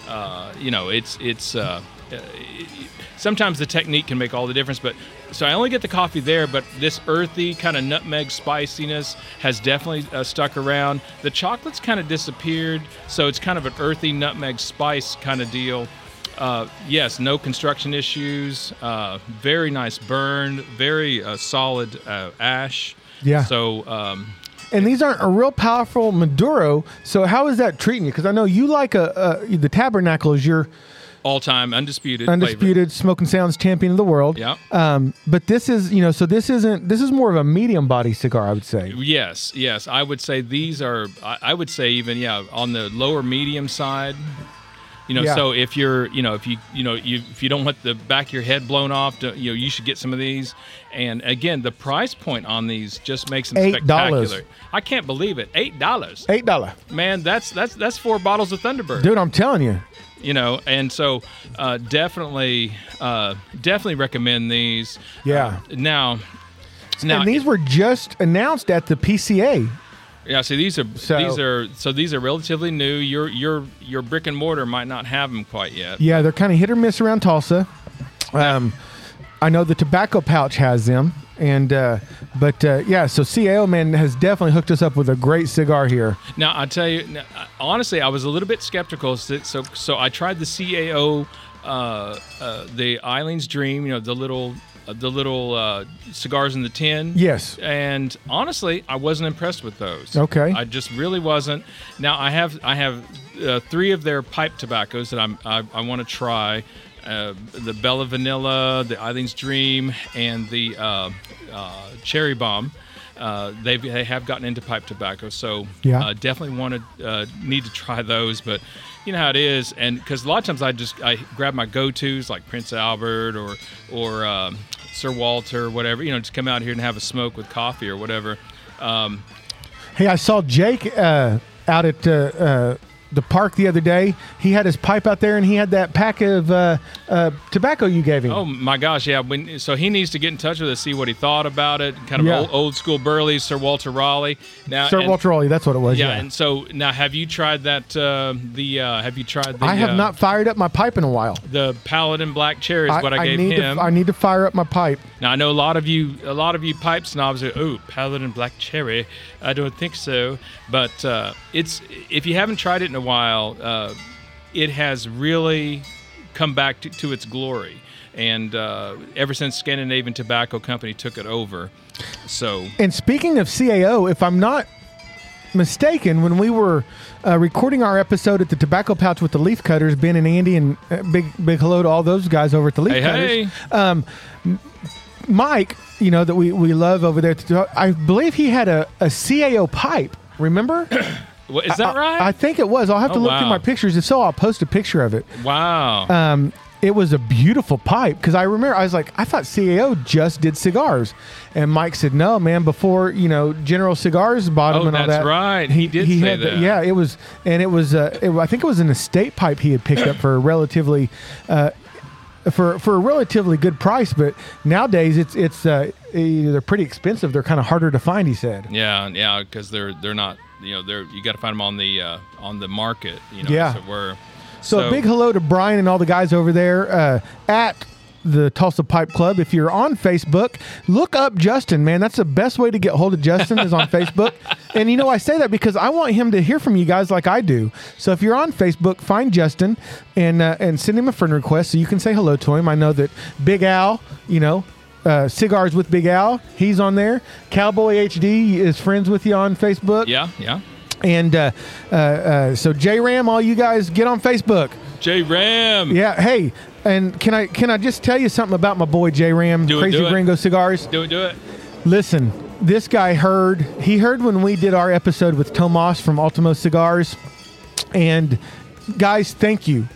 it's. Sometimes the technique can make all the difference, but so I only get the coffee there, but this earthy kind of nutmeg spiciness has definitely stuck around. The chocolate's kind of disappeared, so it's kind of an earthy nutmeg spice kind of deal. Yes, no construction issues, very nice burn, very solid ash. Yeah. So. And these aren't a real powerful Maduro, so how is that treating you? Because I know you like the Tabernacle is your all-time undisputed favorite. Smoking Sounds champion of the world. Yeah. But this is, so this is more of a medium body cigar, I would say. Yes. I would say these are, I would say even, on the lower medium side. So if you're, if you don't want the back of your head blown off, you should get some of these. And again, the price point on these just makes them spectacular. I can't believe it. $8. $8. Man, that's 4 bottles of Thunderbird. Dude, I'm telling you. And so definitely recommend these. Yeah. Now, and these were just announced at the PCA. Yeah, see, these are relatively new. Your brick and mortar might not have them quite yet. Yeah, they're kind of hit or miss around Tulsa. I know the Tobacco Pouch has them, and so CAO man has definitely hooked us up with a great cigar here. Now I tell you, honestly, I was a little bit skeptical. So I tried the CAO, the Eileen's Dream, the little cigars in the tin. Yes. And honestly, I wasn't impressed with those. Okay. I just really wasn't. Now I have 3 of their pipe tobaccos that I want to try. The Bella Vanilla, the Eileen's Dream, and the Cherry Bomb. They have gotten into pipe tobacco, so definitely need to try those. But you know how it is, and because a lot of times I grab my go-tos like Prince Albert or Sir Walter, whatever, just come out here and have a smoke with coffee or whatever. Hey, I saw Jake out at the park the other day. He had his pipe out there, and he had that pack of tobacco you gave him. Oh my gosh, yeah. So he needs to get in touch with us, see what he thought about it. Kind of old school Burley, Sir Walter Raleigh. Walter Raleigh, that's what it was. Yeah, and so now, have you tried that? Have you tried the? I have not fired up my pipe in a while. The Paladin Black Cherry is what I gave him. I need to fire up my pipe. Now I know a lot of you pipe snobs are, Paladin Black Cherry. I don't think so, but it's, if you haven't tried it in a while, it has really come back to its glory, and ever since Scandinavian Tobacco Company took it over. So, and speaking of CAO, if I'm not mistaken, when we were recording our episode at the Tobacco Pouch with the Leaf Cutters, Ben and Andy, and big hello to all those guys over at the Leaf Cutters. Mike, that we love over there, I believe he had a CAO pipe. Remember? Is that right? I think it was. I'll have to look through my pictures. If so, I'll post a picture of it. Wow. It was a beautiful pipe, because I remember I was like, I thought CAO just did cigars, and Mike said, no, man. Before General Cigars bought them and all that. That's right. He did say that. Yeah, it was, and it was. I think it was an estate pipe he had picked up for a relatively. For a relatively good price, but nowadays it's they're pretty expensive. They're kind of harder to find, he said. Yeah, because they're not, you got to find them on the market. So a big hello to Brian and all the guys over there at the Tulsa Pipe Club. If you're on Facebook, look up Justin, man. That's the best way to get hold of Justin is on Facebook. And I say that because I want him to hear from you guys like I do. So if you're on Facebook, find Justin and send him a friend request so you can say hello to him. I know that Big Al, Cigars with Big Al, he's on there. Cowboy HD is friends with you on Facebook. Yeah. And so J-Ram, all you guys get on Facebook. J-Ram. Yeah. Hey, and can I just tell you something about my boy J-Ram, Crazy Gringo Cigars? Do it. Listen, this guy heard when we did our episode with Tomas from Ultimo Cigars. And guys, thank you.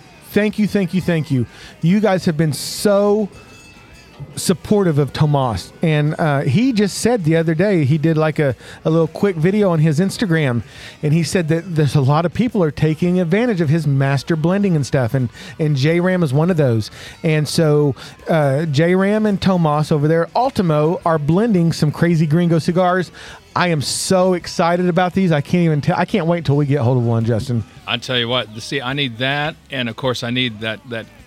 You guys have been so supportive of Tomas, and he just said the other day, he did like a little quick video on his Instagram, and he said that there's a lot of people are taking advantage of his master blending and stuff, and J-Ram is one of those. And so J-Ram and Tomas over there, Ultimo, are blending some Crazy Gringo cigars. I am so excited about these. I can't wait until we get hold of one, Justin. I tell you what, I need that, and of course I need that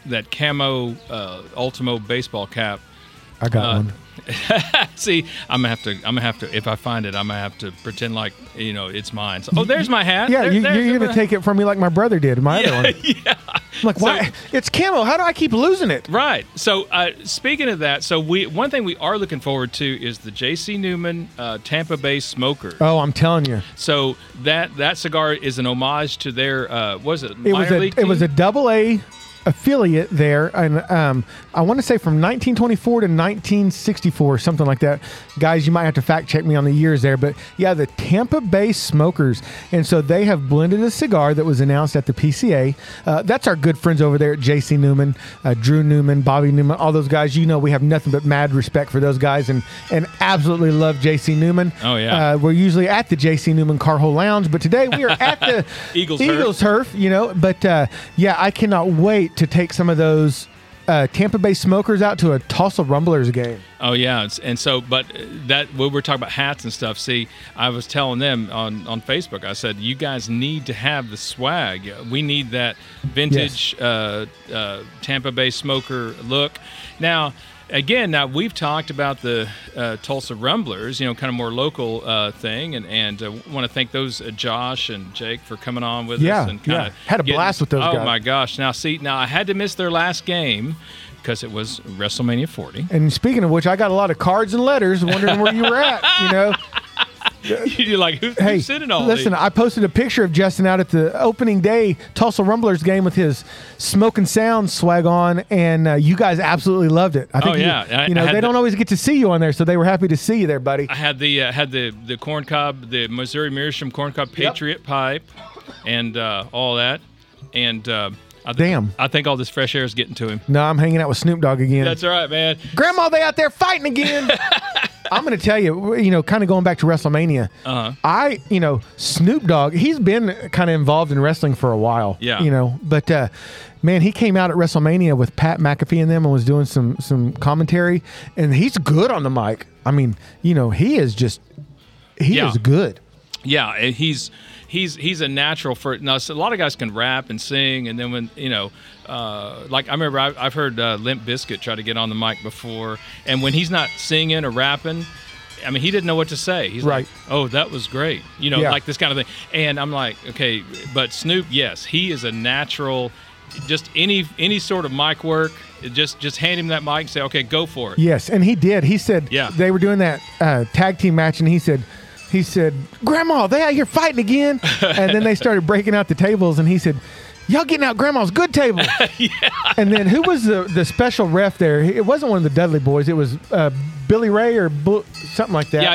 camo Ultimo baseball cap. I got one. See, I'm gonna have to. If I find it, I'm gonna have to pretend like it's mine. So, there's my hat. Yeah, you're gonna take it from me like my brother did. My other one. Yeah. I'm like, why? It's camo. How do I keep losing it? Right. So, speaking of that, one thing we are looking forward to is the J.C. Newman Tampa Bay Smoker. Oh, I'm telling you. So that cigar is an homage to their It was a AA affiliate there, and I want to say from 1924 to 1964, something like that. Guys, you might have to fact check me on the years there, but yeah, the Tampa Bay Smokers. And so they have blended a cigar that was announced at the PCA. That's our good friends over there at JC Newman, Drew Newman, Bobby Newman, all those guys. We have nothing but mad respect for those guys, and absolutely love JC Newman. Oh yeah, we're usually at the JC Newman Carhole Lounge, but today we are at the Eagles Turf. But yeah, I cannot wait to take some of those Tampa Bay Smokers out to a Tulsa Rumblers game. Oh yeah, and so, but that when we're talking about hats and stuff. See, I was telling them on Facebook. I said, you guys need to have the swag. We need that vintage Tampa Bay Smoker look. Now we've talked about the Tulsa Rumblers, kind of more local thing, and want to thank those Josh and Jake for coming on with us. And had a blast with those guys. Oh my gosh! Now I had to miss their last game because it was WrestleMania 40. And speaking of which, I got a lot of cards and letters wondering where you were at. You're like, who's sitting all listen, these? I posted a picture of Justin out at the opening day Tulsa Rumblers game with his Smoke and Sound swag on, and you guys absolutely loved it. I think they don't always get to see you on there, so they were happy to see you there, buddy. I had the corn cob, the Missouri Meerschaum corn cob Patriot pipe, and all that, and I think all this fresh air is getting to him. No, I'm hanging out with Snoop Dogg again. That's all right, man. Grandma, they out there fighting again. I'm going to tell you, kind of going back to WrestleMania. Snoop Dogg, he's been kind of involved in wrestling for a while. Yeah. But man, he came out at WrestleMania with Pat McAfee and them and was doing some commentary, and he's good on the mic. I mean, he is good. Yeah, and he's a natural for now. So a lot of guys can rap and sing, and then when like I remember I've heard Limp Bizkit try to get on the mic before, and when he's not singing or rapping, I mean, he didn't know what to say. He's right. Like, "Oh, that was great," like this kind of thing. And I'm like, okay, but Snoop, yes, he is a natural. Just any sort of mic work, just hand him that mic and say, okay, go for it. Yes, and he did. He said they were doing that tag team match, and he said, Grandma, they out here fighting again. And then they started breaking out the tables, and he said, y'all getting out Grandma's good table. Yeah. And then who was the special ref there? It wasn't one of the Dudley boys. It was Billy Ray or something like that. Yeah,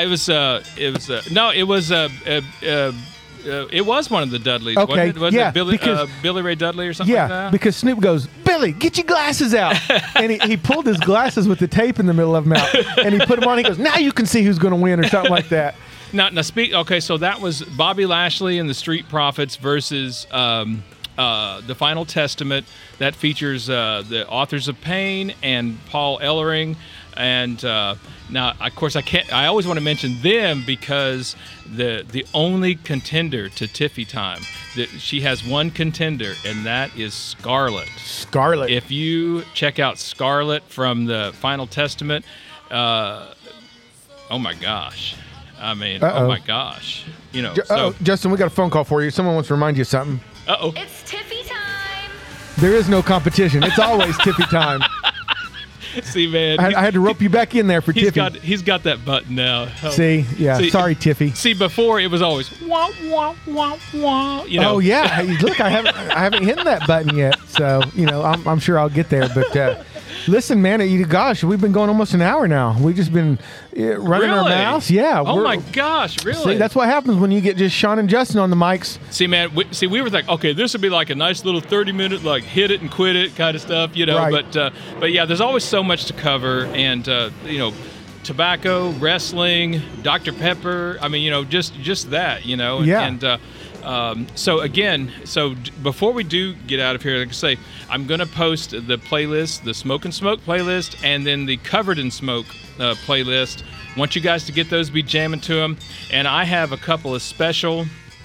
it was one of the Dudleys. Okay, was it Billy Ray Dudley or something like that? Yeah, because Snoop goes, Billy, get your glasses out. And he pulled his glasses with the tape in the middle of them out, and he put them on. He goes, now you can see who's going to win or something like that. Now okay, so that was Bobby Lashley and the Street Profits versus the Final Testament. That features the Authors of Pain and Paul Ellering. And now, of course, I always want to mention them because the only contender to Tiffy Time, she has one contender, and that is Scarlett. Scarlett. If you check out Scarlett from the Final Testament, oh my gosh. I mean, oh my gosh. Justin, we got a phone call for you. Someone wants to remind you of something. Uh-oh. It's Tiffy time. There is no competition. It's always Tiffy time. See, man. I had to rope you back in there for Tiffy. He's got that button now. See? Sorry, Tiffy. See, before it was always wah, wah, wah, wah. Oh, yeah. Look, I haven't hit that button yet. So, I'm sure I'll get there. But listen, man, gosh, we've been going almost an hour now. We've just been running our mouths. Yeah. Oh, my gosh, really? See, that's what happens when you get just Sean and Justin on the mics. See, man, we were like, okay, this would be like a nice little 30-minute, like, hit it and quit it kind of stuff, Right. But yeah, there's always so much to cover. And, tobacco, wrestling, Dr. Pepper. I mean, just that, Yeah. And so before we do get out of here, like I say, I'm going to post the playlist, the Smoke and Smoke playlist, and then the Covered in Smoke playlist. Want you guys to get those, be jamming to them. And I have another couple of special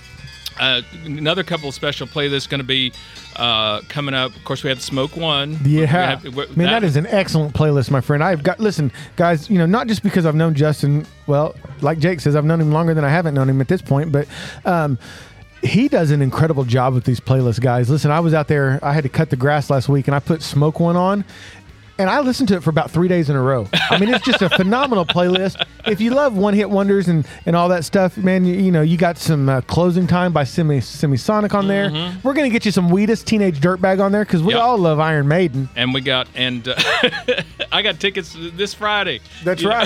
playlists going to be coming up. Of course, we have Smoke One. Yeah. That is an excellent playlist, my friend. Listen, guys, not just because I've known Justin, well, like Jake says, I've known him longer than I haven't known him at this point, but he does an incredible job with these playlists, guys. Listen, I was out there, I had to cut the grass last week, and I put Smoke One on, and I listened to it for about 3 days in a row. I mean, it's just a phenomenal playlist. If you love one-hit wonders and all that stuff, man, you got some Closing Time by Semisonic on there. Mm-hmm. We're going to get you some Wheatus, Teenage Dirtbag on there, because we all love Iron Maiden. And I got tickets this Friday. That's right.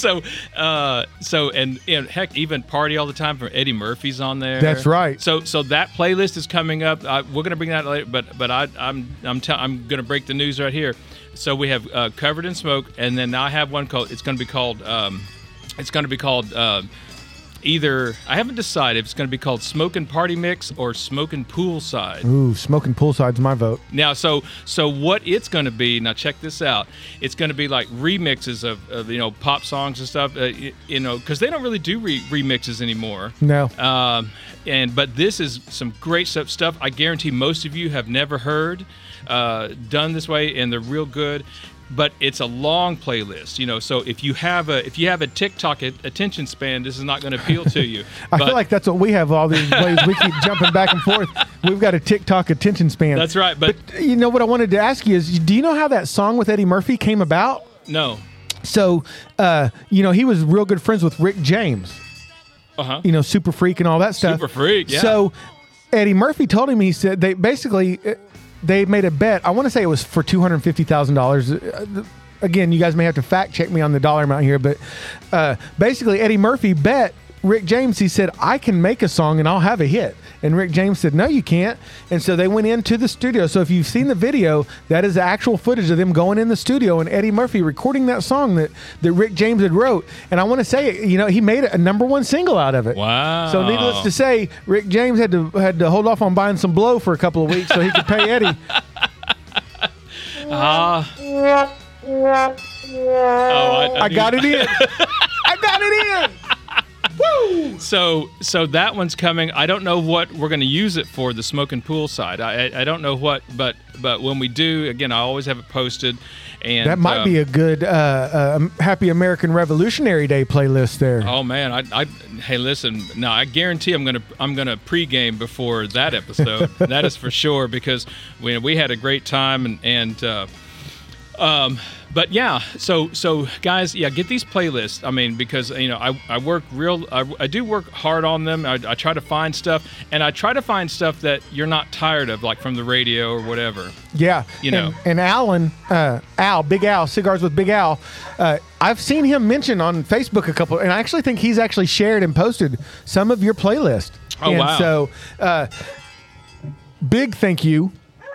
Heck, even Party All the Time from Eddie Murphy's on there. That's right. So that playlist is coming up. We're going to bring that later, but I'm going to break the news right here. So we have Covered in Smoke, and then I have one called. It's going to be called either. I haven't decided if it's going to be called Smokin' Party Mix or Smokin' Poolside. Ooh, Smokin' Poolside's my vote. Now, so what it's going to be? Now, check this out. It's going to be like remixes of pop songs and stuff. Because they don't really do remixes anymore. No. But this is some great stuff. I guarantee most of you have never heard. Done this way, and they're real good, but it's a long playlist, so if you have a TikTok attention span, this is not going to appeal to you. I feel like that's what we have, all these ways we keep jumping back and forth. We've got a TikTok attention span. That's right. But what I wanted to ask you is, do you know how that song with Eddie Murphy came about? No. So he was real good friends with Rick James. Uh-huh. Super Freak and all that stuff. Super Freak, yeah. So Eddie Murphy told him, he said, they made a bet. I want to say it was for $250,000. Again, you guys may have to fact check me on the dollar amount here, but basically Eddie Murphy bet Rick James, he said, I can make a song and I'll have a hit. And Rick James said, no, you can't. And so they went into the studio. So if you've seen the video, that is the actual footage of them going in the studio and Eddie Murphy recording that song that Rick James had wrote. And I want to say, he made a #1 single out of it. Wow. So needless to say, Rick James had to hold off on buying some blow for a couple of weeks so he could pay Eddie. I got it in. I got it in. Woo! So that one's coming. I don't know what we're going to use it for, the Smoking Pool side. I don't know what, but when we do, again, I always have it posted. And that might be a good Happy American Revolutionary Day playlist there. Oh man, hey, listen. Now I guarantee I'm gonna pregame before that episode. That is for sure, because we had a great time but yeah, so guys, yeah, get these playlists. I mean, because I work I do work hard on them. I try to find stuff, and I try to find stuff that you're not tired of, like from the radio or whatever. Yeah, And Alan, Big Al, Cigars with Big Al. I've seen him mention on Facebook a couple, and I actually think he's actually shared and posted some of your playlist. Oh, and wow! So, big thank you.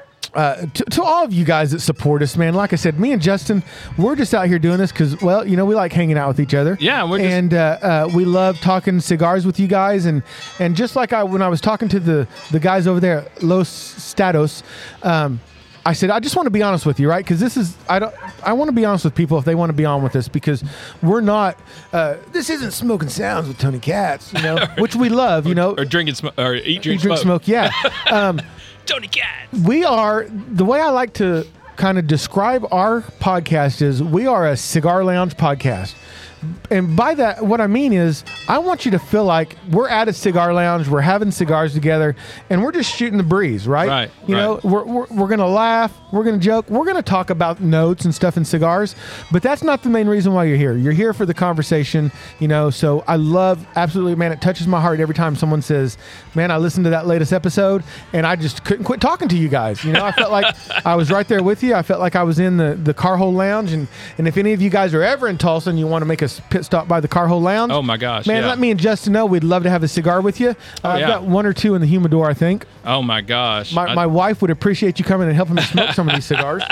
To all of you guys that support us, man. Like I said, me and Justin, we're just out here doing this because, well, we like hanging out with each other. Yeah, we love talking cigars with you guys, and just like when I was talking to the guys over there at Los Statos, I said, I just want to be honest with you, right? Because I want to be honest with people if they want to be on with us, because we're not. This isn't Smoking Sounds with Tony Katz, which we love, or drinking or eat, drink, smoke. Yeah. Tony Katz. We are, the way I like to kind of describe our podcast is, we are a cigar lounge podcast. And by that, what I mean is, I want you to feel like we're at a cigar lounge, we're having cigars together, and we're just shooting the breeze, right? Right. We're going to laugh, we're going to joke, we're going to talk about notes and stuff in cigars, but that's not the main reason why you're here. You're here for the conversation, so I love, absolutely, man, it touches my heart every time someone says, man, I listened to that latest episode, and I just couldn't quit talking to you guys. I felt like I was right there with you. I felt like I was in the Carhole Lounge, and if any of you guys are ever in Tulsa and you want to make a pit stop by the Carhole Lounge. Oh my gosh, man! Yeah. Let me and Justin know. We'd love to have a cigar with you. I've got one or two in the humidor, I think. Oh my gosh! My wife would appreciate you coming and helping me smoke some of these cigars.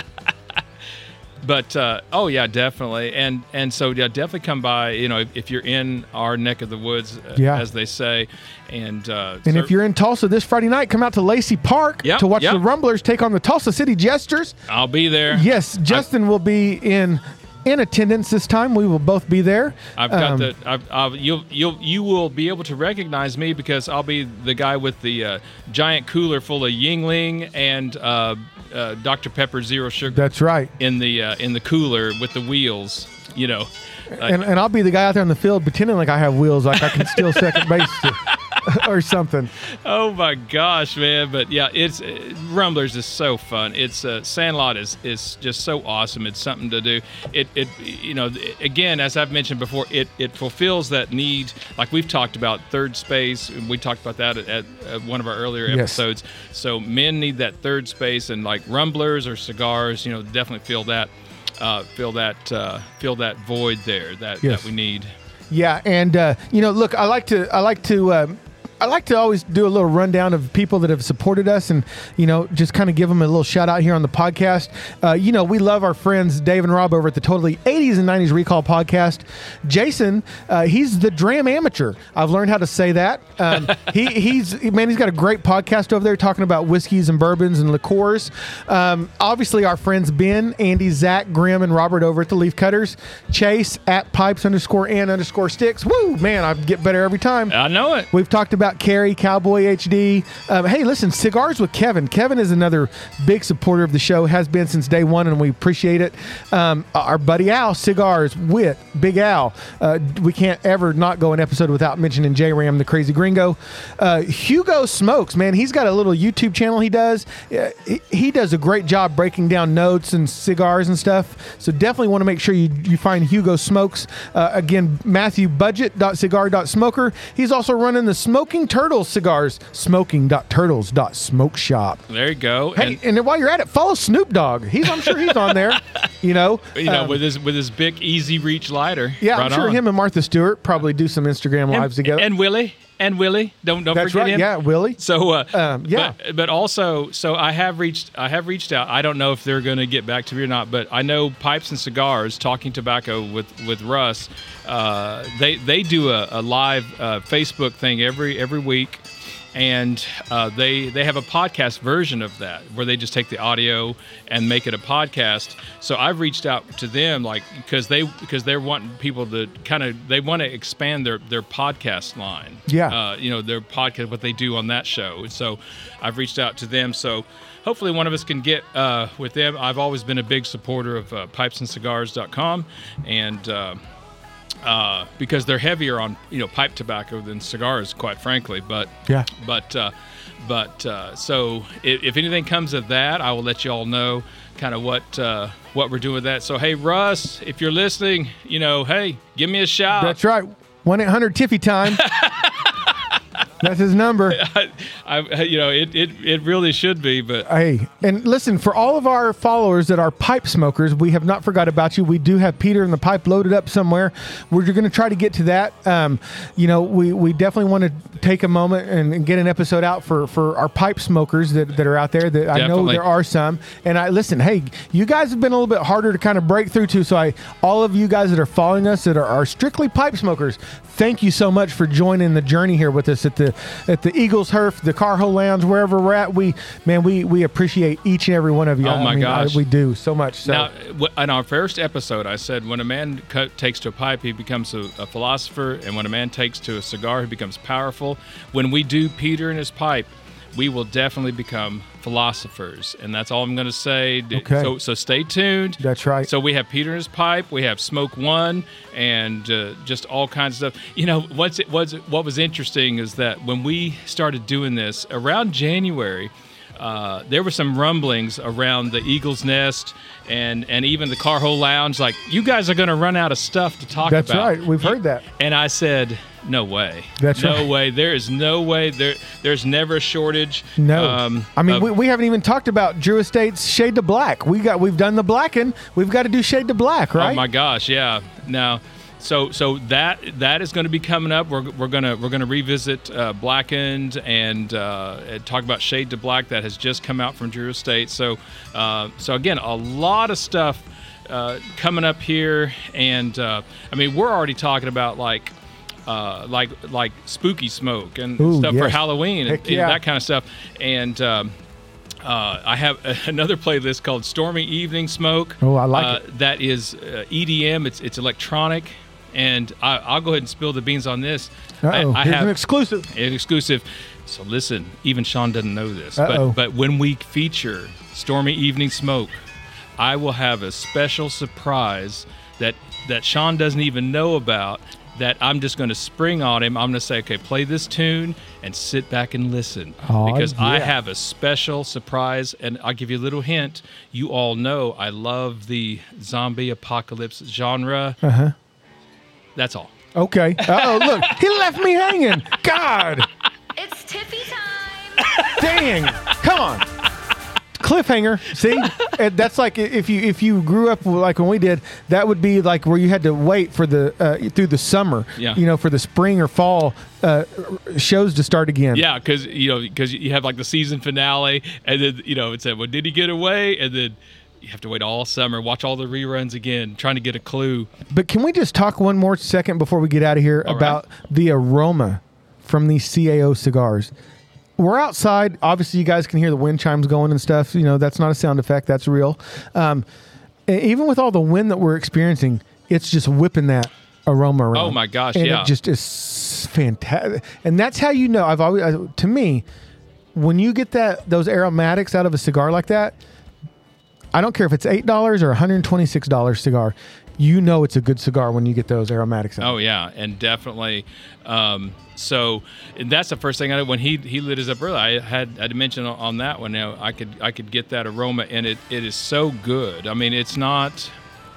But oh yeah, definitely, and so yeah, definitely come by. If you're in our neck of the woods, as they say, and if you're in Tulsa this Friday night, come out to Lacey Park to watch the Rumblers take on the Tulsa City Jesters. I'll be there. Yes, Justin will be in attendance this time. We will both be there. I've got you will be able to recognize me, because I'll be the guy with the giant cooler full of Yingling and Dr. Pepper Zero Sugar. That's right. In the cooler with the wheels, and I'll be the guy out there on the field pretending like I have wheels, like I can steal second base or something. Oh my gosh, man! But yeah, it's Rumblers is so fun. It's Sandlot is just so awesome. It's something to do. It again, as I've mentioned before, it fulfills that need. Like we've talked about third space. We talked about that at one of our earlier episodes. So men need that third space, and like Rumblers or cigars, definitely fill that void there that we need. Yeah, and look, I like to always do a little rundown of people that have supported us, and just kind of give them a little shout out here on the podcast. We love our friends Dave and Rob over at the Totally 80s and 90s Recall podcast. Jason, he's the Dram Amateur. I've learned how to say that. He's got a great podcast over there talking about whiskeys and bourbons and liqueurs. Obviously, our friends Ben, Andy, Zach, Grim, and Robert over at the Leaf Cutters. Chase at pipes_and_sticks. Woo, man, I get better every time. I know it. We've talked about Carrie, Cowboy HD. Hey, listen, Cigars with Kevin. Kevin is another big supporter of the show, has been since day one, and we appreciate it. Our buddy Al, Cigars with Big Al. We can't ever not go an episode without mentioning J-Ram, the Crazy Gringo. Hugo Smokes, man, he's got a little YouTube channel he does. He does a great job breaking down notes and cigars and stuff. So definitely want to make sure you find Hugo Smokes. Again, MatthewBudget.cigar.smoker. He's also running the Smoking Turtles cigars, smoking.turtles.smokeshop. There you go. Hey, and while you're at it, follow Snoop Dogg. I'm sure he's on there. with his big easy reach lighter. Yeah, right I'm sure him and Martha Stewart probably do some Instagram lives together. And Willie. Don't That's forget right. him. Yeah, Willie. So yeah. But also, so I have reached out. I don't know if they're going to get back to me or not, but I know Pipes and Cigars, Talking Tobacco with Russ. They do a live Facebook thing every week. And they have a podcast version of that where they just take the audio and make it a podcast. So I've reached out to them because they're wanting people to they want to expand their podcast line. Yeah. Their podcast, what they do on that show. And so I've reached out to them. So hopefully one of us can get with them. I've always been a big supporter of pipesandcigars.com and because they're heavier on pipe tobacco than cigars, quite frankly. But so if anything comes of that, I will let you all know kind of what we're doing with that. So hey, Russ, if you're listening, hey, give me a shout. That's right. 1-800-TIFFY time. That's his number. It really should be, but hey, and listen, for all of our followers that are pipe smokers, we have not forgot about you. We do have Peter and the Pipe loaded up somewhere. We're going to try to get to that. We definitely want to take a moment and get an episode out for our pipe smokers that are out there. That definitely. I know there are some. And hey, you guys have been a little bit harder to kind of break through to. So all of you guys that are following us that are strictly pipe smokers, thank you so much for joining the journey here with us at the Eagles Herf, the Carho Lounge, wherever we're at. We appreciate each and every one of you. Oh my gosh, we do so much. So. Now, in our first episode, I said when a man takes to a pipe, he becomes a philosopher, and when a man takes to a cigar, he becomes powerful. When we do Peter and his pipe, we will definitely become philosophers, and that's all I'm going to say. Okay. So stay tuned. That's right. So we have Peter and his pipe, we have Smoke One, and just all kinds of stuff. What was interesting is that when we started doing this around January, there were some rumblings around the Eagle's Nest and even the Carho Lounge. Like, you guys are going to run out of stuff to talk about. That's right. We've heard that. And I said, no way. That's right. No way. There is no way. There's never a shortage. No. We haven't even talked about Drew Estate's Shade to Black. We've done the Blacken. We've got to do Shade to Black, right? Oh my gosh, yeah. Now, so that is going to be coming up. We're gonna revisit Blackened and talk about Shade to Black that has just come out from Drew Estate. So again, a lot of stuff coming up here, and we're already talking about like spooky smoke and stuff for Halloween and that kind of stuff. And I have another playlist called Stormy Evening Smoke. Oh, I like it. That is EDM. It's electronic. And I'll go ahead and spill the beans on this. I have an exclusive. An exclusive. So listen, even Sean doesn't know this, but when we feature Stormy Evening Smoke, I will have a special surprise that Sean doesn't even know about, that I'm just going to spring on him. I'm going to say, okay, play this tune and sit back and listen. Because I have a special surprise, and I'll give you a little hint. You all know I love the zombie apocalypse genre. Uh-huh. That's all. Okay. Look, he left me hanging. God. It's Tiffy time. Dang. Come on. Cliffhanger. See? That's like if you grew up like when we did, that would be like where you had to wait for the through the summer, for the spring or fall shows to start again. Yeah, because you have like the season finale, and then it said, well, did he get away? And then you have to wait all summer, watch all the reruns again, trying to get a clue. But can we just talk one more second before we get out of here about the aroma from these CAO cigars? We're outside. Obviously, you guys can hear the wind chimes going and stuff. That's not a sound effect. That's real. Even with all the wind that we're experiencing, it's just whipping that aroma around. Oh, my gosh, and yeah. It just is fantastic. And that's how you know. To me, when you get those aromatics out of a cigar like that, I don't care if it's $8 or $126 cigar. You know it's a good cigar when you get those aromatics out. Oh, yeah, and definitely. So and that's the first thing I did when he lit us up earlier. I had mentioned on that one. I could get that aroma, and it is so good. It's not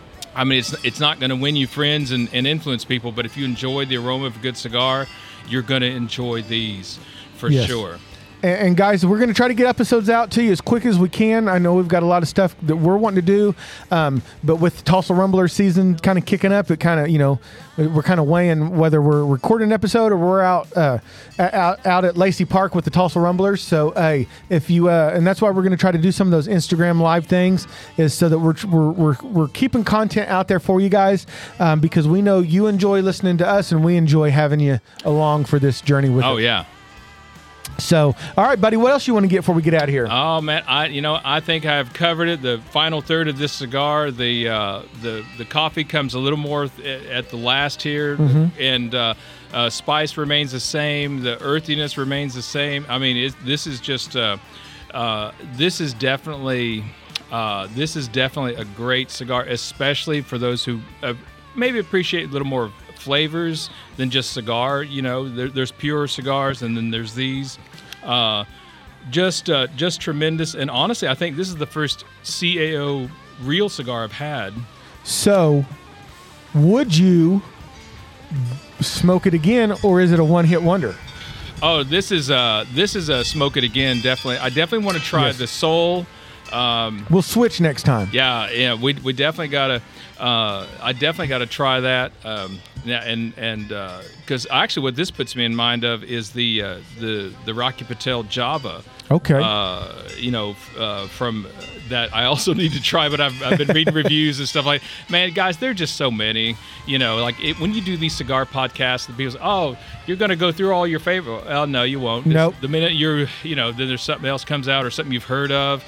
going to win you friends and influence people, but if you enjoy the aroma of a good cigar, you're going to enjoy these for sure. And guys, we're going to try to get episodes out to you as quick as we can. I know we've got a lot of stuff that we're wanting to do, but with Tulsa Rumbler season kind of kicking up, it kind of, we're kind of weighing whether we're recording an episode or we're out at Lacey Park with the Tulsa Rumblers. So, if you and that's why we're going to try to do some of those Instagram live things, is so that we're keeping content out there for you guys, because we know you enjoy listening to us and we enjoy having you along for this journey with us. Oh yeah. So, all right, buddy, what else you want to get before we get out of here? Oh man, I think I've covered it. The final third of this cigar, the coffee comes a little more at the last here, and spice remains the same. The earthiness remains the same. I mean, this is definitely a great cigar, especially for those who maybe appreciate a little more flavors than just cigar. There's pure cigars, and then there's these. Just tremendous. And honestly, I think this is the first CAO real cigar I've had. So, would you smoke it again, or is it a one-hit wonder? Oh, this is a smoke it again. Definitely, I definitely want to try the Soul. We'll switch next time. Yeah, we definitely gotta. I definitely got to try that. And because actually, what this puts me in mind of is the Rocky Patel Java. Okay. From that I also need to try, but I've been reading reviews and stuff like. Man, guys, there are just so many. When you do these cigar podcasts, the people say, "Oh, you're going to go through all your favorite." Oh, no, you won't. Nope. The minute then there's something else comes out or something you've heard of.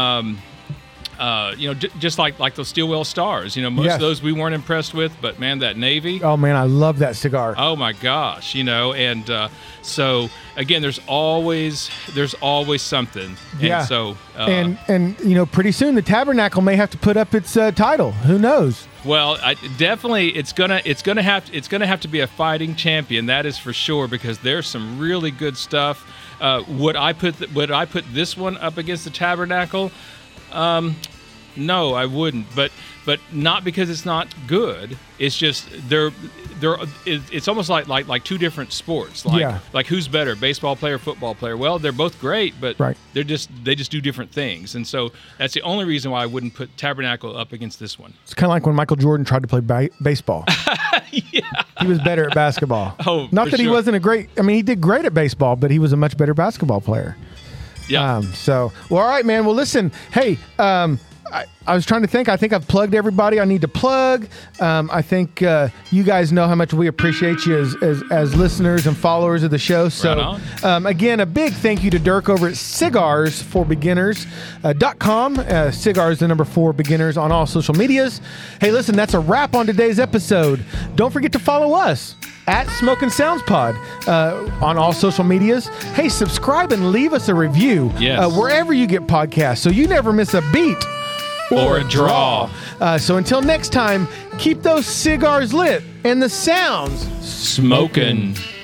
Just like those Stillwell Stars, most of those we weren't impressed with, but man, that Navy. Oh man, I love that cigar. Oh my gosh, and so again, there's always something. Yeah. And so and pretty soon the Tabernacle may have to put up its title. Who knows? Well, definitely it's gonna have to be a fighting champion. That is for sure, because there's some really good stuff. Would I put this one up against the Tabernacle? No, I wouldn't. But not because it's not good. It's just it's almost like two different sports. Like who's better, baseball player, football player? Well, they're both great, but they just do different things. And so that's the only reason why I wouldn't put Tabernacle up against this one. It's kind of like when Michael Jordan tried to play baseball. Yeah. He was better at basketball. Oh, not that he wasn't he did great at baseball, but he was a much better basketball player. Yeah. All right, man. Well, listen, hey, I was trying to think. I think I've plugged everybody I need to plug. I think you guys know how much we appreciate you as listeners and followers of the show. So, again, a big thank you to Dirk over at cigarsforbeginners.com. Cigars, the number 4 beginners on all social medias. Hey, listen, that's a wrap on today's episode. Don't forget to follow us at Smoking Sounds Pod on all social medias. Hey, subscribe and leave us a review wherever you get podcasts, so you never miss a beat or a draw. So until next time, keep those cigars lit and the sounds smoking.